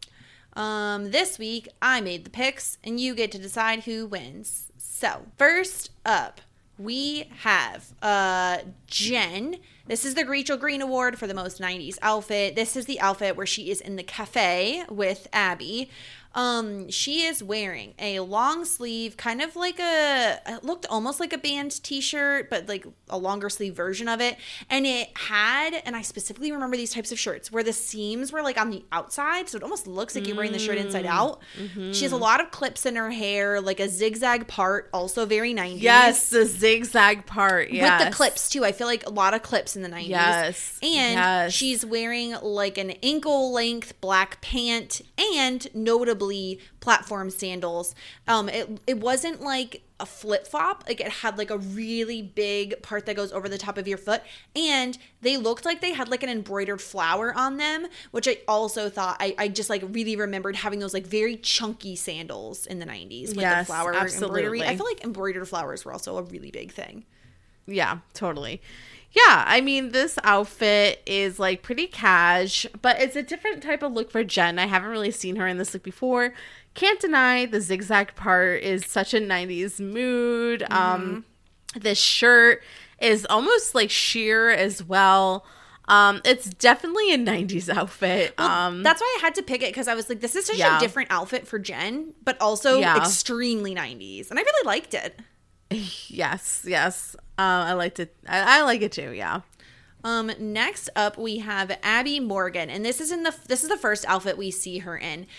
Um, this week I made the picks, and you get to decide who wins. So first up, we have uh Jen. This is the Rachel Green Award for the most nineties outfit. This is the outfit where she is in the cafe with Abby. Um, she is wearing a long sleeve, kind of like a, it looked almost like a band t-shirt, but like a longer sleeve version of it. And it had, and I specifically remember these types of shirts where the seams were like on the outside. So it almost looks like you're wearing the shirt inside out. She has a lot of clips in her hair, like a zigzag part, also very nineties. Yes, the zigzag part. Yes. With the clips too. I feel like a lot of clips in the nineties. Yes. And Yes. she's wearing like an ankle length black pant and notably platform sandals. Um it it wasn't like a flip flop, like it had like a really big part that goes over the top of your foot, and they looked like they had like an embroidered flower on them, which I also thought I, I just like really remembered having those like very chunky sandals in the nineties with Yes, the flower absolutely. embroidery. I feel like embroidered flowers were also a really big thing. Yeah, totally. Yeah, I mean, this outfit is like pretty cash, but it's a different type of look for Jen. I haven't really seen her in this look before. Can't deny the zigzag part is such a nineties mood. Mm-hmm. Um, this shirt is almost like sheer as well. Um, it's definitely a nineties outfit. Well, um, that's why I had to pick it, because I was like, this is such Yeah. a different outfit for Jen, but also Yeah. extremely nineties. And I really liked it. yes, yes. Uh, I liked it. I, I like it too. Yeah. Um, next up we have Abby Morgan, and this is in the this is the first outfit we see her in.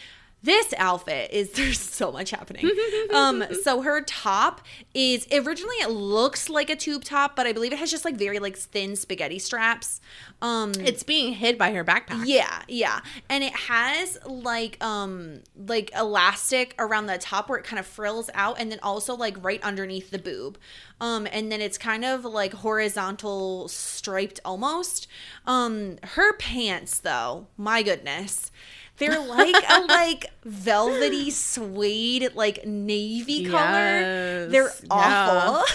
This outfit is, there's so much happening. um, so her top is, originally it looks like a tube top, but I believe it has just like very like thin spaghetti straps. Um, It's being hid by her backpack. yeah, yeah. And it has like um like elastic around the top where it kind of frills out, and then also like right underneath the boob. Um, and then it's kind of like horizontal striped almost. Um, her pants though, my goodness. They're like a like velvety suede like navy color. Yes, They're yeah. awful.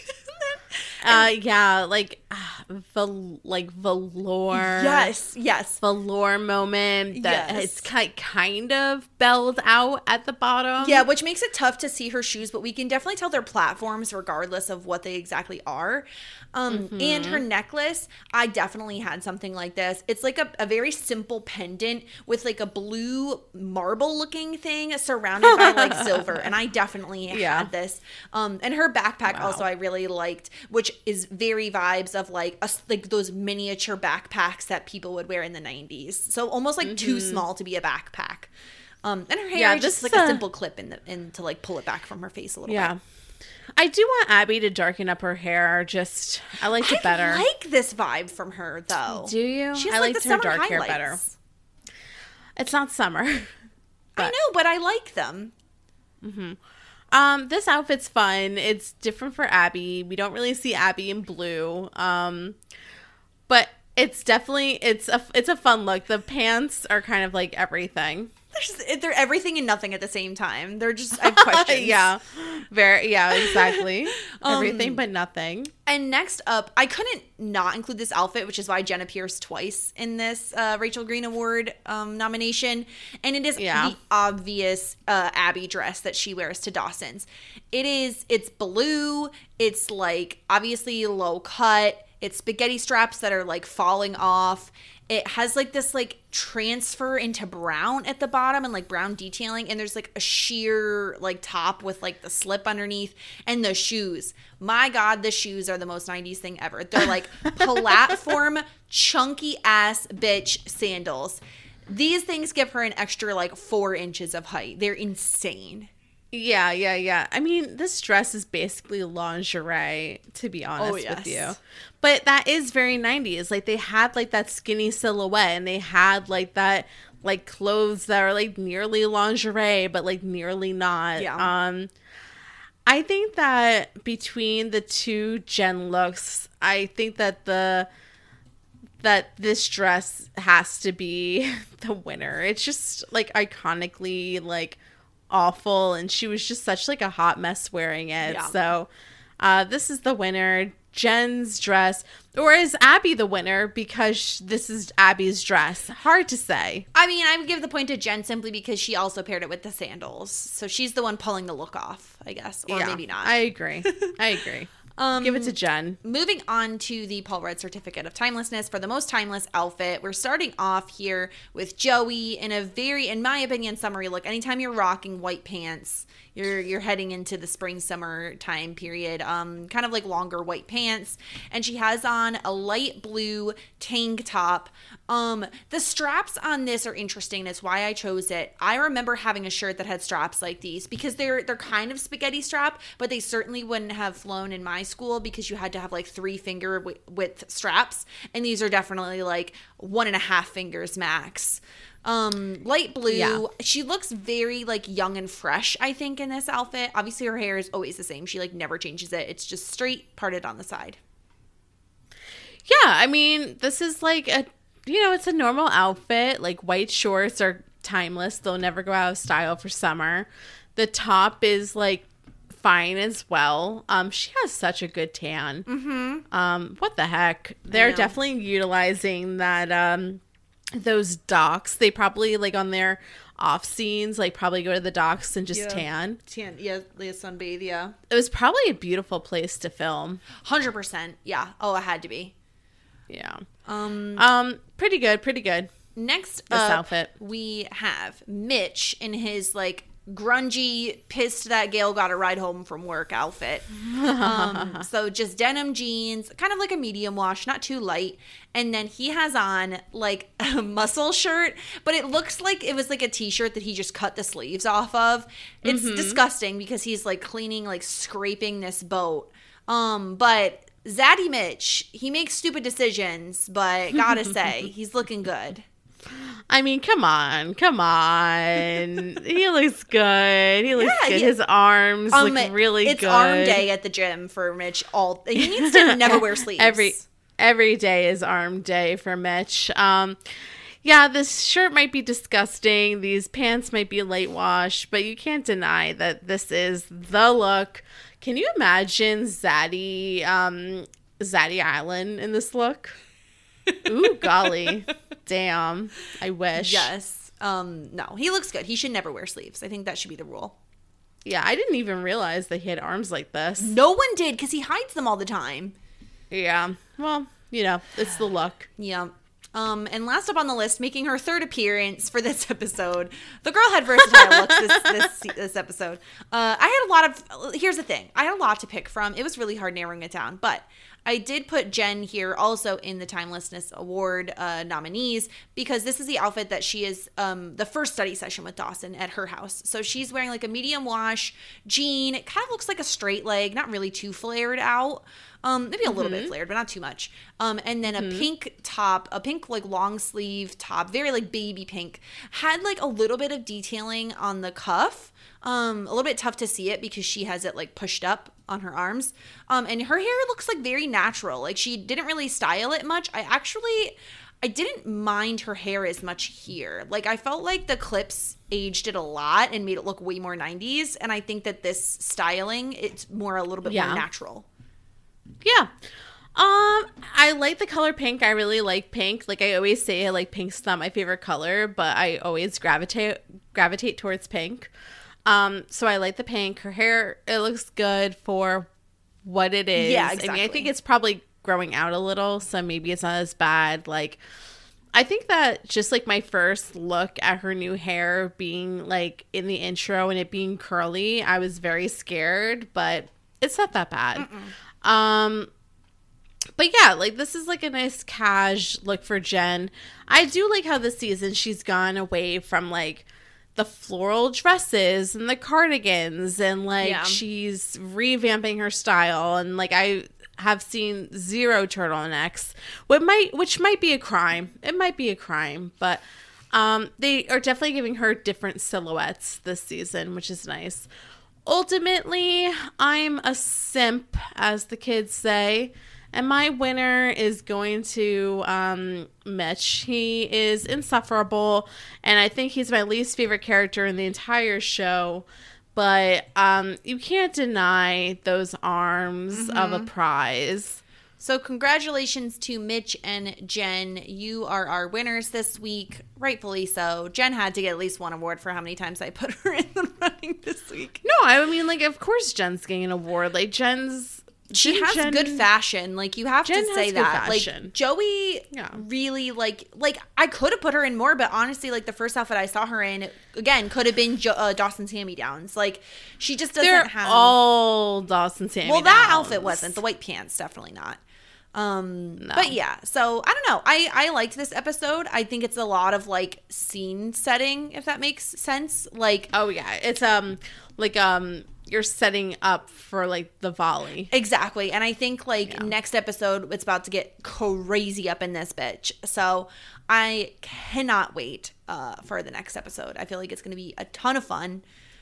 Uh, yeah, like uh, vel- like velour. Yes, yes. Velour moment that Yes. it's ki- kind of belled out at the bottom. Yeah, which makes it tough to see her shoes, but we can definitely tell they're platforms regardless of what they exactly are. Um, Mm-hmm. And her necklace, I definitely had something like this. It's like a, a very simple pendant with like a blue marble looking thing surrounded by like silver. And I definitely Yeah. had this. Um, and her backpack Wow. also I really liked, which is very vibes of like a, like those miniature backpacks that people would wear in the nineties. So almost like too small to be a backpack. Um, and her hair Yeah, is just this like is a a- simple clip in the in to like pull it back from her face a little Yeah. bit. I do want Abby to darken up her hair. Just I liked it better. I like this vibe from her though. Do you? She has I like liked the her summer dark hair highlights. better. It's not summer. I but- know, but I like them. Um, this outfit's fun. It's different for Abby. We don't really see Abby in blue. Um, but it's definitely it's a it's a fun look. The pants are kind of like everything. They're, they're everything and nothing at the same time. They're just I have questions. yeah, very yeah, exactly. Um, Everything but nothing. And next up, I couldn't not include this outfit, which is why Jen appears twice in this uh, Rachel Green Award um, nomination. And it is Yeah. the obvious uh, Abby dress that she wears to Dawson's. It is, it's blue. It's like obviously low cut. It's spaghetti straps that are like falling off. It has like this like transfer into brown at the bottom and like brown detailing, and there's like a sheer like top with like the slip underneath, and the shoes. My God, the shoes are the most nineties thing ever. They're like platform chunky ass bitch sandals. These things give her an extra like four inches of height. They're insane. Yeah, yeah, yeah. I mean, this dress is basically lingerie, to be honest Oh, yes. with you. But that is very nineties. Like, they had, like, that skinny silhouette, and they had, like, that, like, clothes that are, like, nearly lingerie, but, like, nearly not. Yeah. Um, I think that between the two Jen looks, I think that the... that this dress has to be the winner. It's just, like, iconically, like... awful, and she was just such like a hot mess wearing it. Yeah. So uh this is the winner, Jen's dress. Or is Abby the winner because sh- this is Abby's dress? Hard to say. I mean, I would give the point to Jen simply because she also paired it with the sandals. So she's the one pulling the look off, I guess. Or Yeah, maybe not. I agree. I agree. Um, Give it to Jen. Moving on to the Paul Rudd Certificate of Timelessness for the most timeless outfit. We're starting off here with Joey in a very, in my opinion, summery look. Anytime you're rocking white pants, you're you're heading into the spring summer time period. Um, kind of like longer white pants, and she has on a light blue tank top. Um, the straps on this are interesting. That's why I chose it. I remember having a shirt that had straps like these because they're they're kind of spaghetti strap, but they certainly wouldn't have flown in my school because you had to have like three finger wi- width straps, and these are definitely like one and a half fingers max. Um, light blue. Yeah. She looks very like young and fresh, I think, in this outfit. Obviously, her hair is always the same. She like never changes it. It's just straight parted on the side. Yeah, I mean, this is like a, you know, it's a normal outfit. Like, white shorts are timeless. They'll never go out of style for summer. The top is like fine as well. Um, she has such a good tan. Mm-hmm. Um, what the heck? They're know. definitely utilizing that, um, those docks. They probably like on their off scenes, like probably go to the docks and just Yeah. tan. Tan, yeah, Leah sunbathe, yeah. It was probably a beautiful place to film. one hundred percent. Yeah. Oh, it had to be. Yeah. Um, Um, pretty good, pretty good. next This up, outfit. we have Mitch in his like grungy, pissed that Gail got a ride home from work outfit. Um, so just denim jeans, kind of like a medium wash, not too light. And then he has on like a muscle shirt, but it looks like it was like a t-shirt that he just cut the sleeves off of. It's mm-hmm. disgusting because he's like cleaning, like scraping this boat. Um, but Zaddy Mitch, he makes stupid decisions, but gotta say, he's looking good. I mean, come on, come on. He looks good. He looks yeah, good. He, His arms um, look really it's good. It's arm day at the gym for Mitch. All he needs to never wear sleeves. Every every day is arm day for Mitch. Um, yeah, this shirt might be disgusting. These pants might be light wash, but you can't deny that this is the look. Can you imagine Zaddy, um, Zaddy Island in this look? Ooh, golly. Damn. I wish. Yes. Um, no, he looks good. He should never wear sleeves. I think that should be the rule. Yeah, I didn't even realize that he had arms like this. No one did because he hides them all the time. Yeah. Well, you know, it's the look. Yeah. Um, and last up on the list, making her third appearance for this episode, the girl had versatile looks this, this this episode. Uh, I had a lot of, here's the thing, I had a lot to pick from. It was really hard narrowing it down, but I did put Jen here also in the Timelessness Award uh, nominees because this is the outfit that she is um, the first study session with Dawson at her house. So she's wearing like a medium wash jean. It kind of looks like a straight leg, not really too flared out. Um, maybe a little mm-hmm. bit flared, but not too much. Um, and then a mm-hmm. pink top, a pink like long sleeve top, very like baby pink. Had like a little bit of detailing on the cuff. Um, a little bit tough to see it because she has it like pushed up on her arms. Um, and her hair looks like very natural. Like she didn't really style it much. I actually, I didn't mind her hair as much here. Like I felt like the clips aged it a lot and made it look way more nineties. And I think that this styling, it's more a little bit yeah. more natural. Yeah. Um, I like the color pink. I really like pink. Like I always say, I like pink's not my favorite color, but I always gravitate gravitate towards pink. Um, so I like the pink. Her hair, it looks good for what it is. Yeah, exactly. I mean, I think it's probably growing out a little, so maybe it's not as bad. Like, I think that just like my first look at her new hair being like in the intro and it being curly, I was very scared, but it's not that bad. Mm-mm. Um, but yeah, like this is like a nice cash look for Jen. I do like how this season she's gone away from like the floral dresses and the cardigans and like yeah. she's revamping her style and like I have seen zero turtlenecks, what might which might be a crime. It might be a crime, but um, they are definitely giving her different silhouettes this season, which is nice. Ultimately, I'm a simp, as the kids say. And my winner is going to um, Mitch. He is insufferable, and I think he's my least favorite character in the entire show. But um, you can't deny those arms mm-hmm. of a prize. So congratulations to Mitch and Jen. You are our winners this week, rightfully so. Jen had to get at least one award for how many times I put her in the running this week. No, I mean, like, of course Jen's getting an award. Like, Jen's... She has Jen, good fashion. Like, you have Jen to say that. Fashion. Like, Joey yeah. really, like, like I could have put her in more, but honestly, like, the first outfit I saw her in, again, could have been jo- uh, Dawson's hand-me-downs. Like, she just doesn't They're have... all Dawson's hand-me-downs. Well, that outfit wasn't. The white pants, definitely not. Um, no. But yeah, so I don't know. I, I liked this episode. I think it's a lot of, like, scene setting, if that makes sense. Like... Oh, yeah. It's, um, like, um... you're setting up for like the volley. Exactly. And I think like yeah. next episode, it's about to get crazy up in this bitch. So I cannot wait uh, for the next episode. I feel like it's going to be a ton of fun.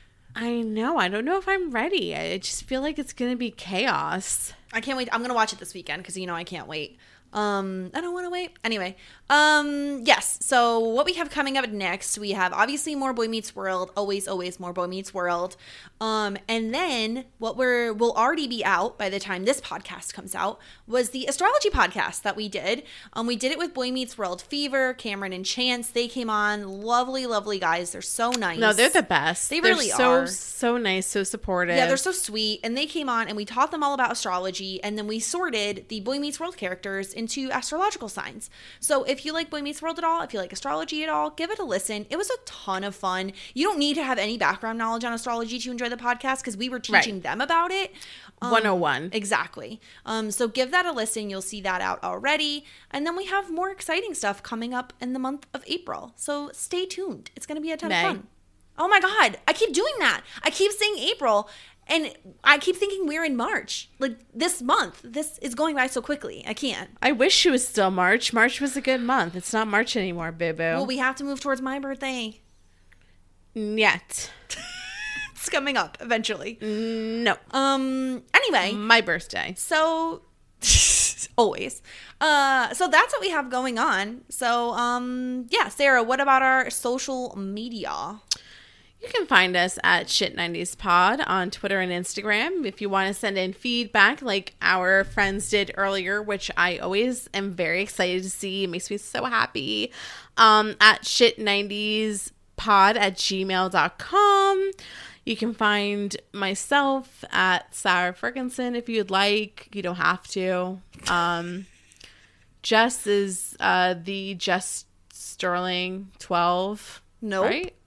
I know. I don't know if I'm ready. I just feel like it's going to be chaos. I can't wait. I'm going to watch it this weekend because, you know, I can't wait. Um, I don't want to wait. Anyway, um, yes. So what we have coming up next, we have obviously more Boy Meets World. Always, always more Boy Meets World. Um, and then what we're will already be out by the time this podcast comes out was the astrology podcast that we did. Um, we did it with Boy Meets World Fever, Cameron and Chance. They came on. Lovely, lovely guys. They're so nice. No, they're the best. They they're really so, are. So nice, so supportive. Yeah, they're so sweet. And they came on and we taught them all about astrology. And then we sorted the Boy Meets World characters into into astrological signs. So if you like Boy Meets World at all, if you like astrology at all, give it a listen. It was a ton of fun. You don't need to have any background knowledge on astrology to enjoy the podcast because we were teaching Right. them about it. Um, one oh one. Exactly. Um, so give that a listen. You'll see that out already. And then we have more exciting stuff coming up in the month of April. So stay tuned. It's going to be a ton May. of fun. Oh my God. I keep doing that. I keep saying April and I keep thinking we're in March. Like this month, this is going by so quickly. I can't. I wish it was still March. March was a good month. It's not March anymore, boo-boo. Well, we have to move towards my birthday. Yet. It's coming up eventually. No. Um. Anyway. My birthday. So always. Uh so that's what we have going on. So um yeah, Sarah, what about our social media? You can find us at Shit nineties Pod on Twitter and Instagram. If you want to send in feedback like our friends did earlier, which I always am very excited to see. It makes me so happy. Um, at Shit nineties Pod at gmail dot com. You can find myself at Sarah Ferguson if you'd like. You don't have to. Um, Jess is uh, the Jess Sterling twelve. Nope. Right?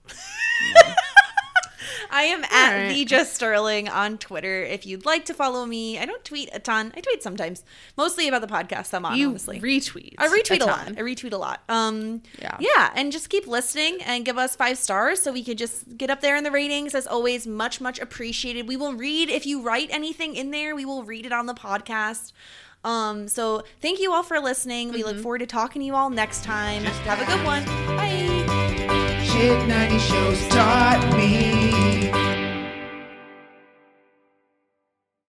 I am at right. the Just Sterling on Twitter. If you'd like to follow me, I don't tweet a ton. I tweet sometimes, mostly about the podcast I'm on. You honestly, retweet. I retweet a, lot. ton. I retweet a lot. Um, Yeah. yeah, and just keep listening and give us five stars so we could just get up there in the ratings. As always, much much appreciated. We will read if you write anything in there. We will read it on the podcast. Um, so thank you all for listening. We Mm-hmm. look forward to talking to you all next time. Have a good one. Bye. Shit ninety shows taught me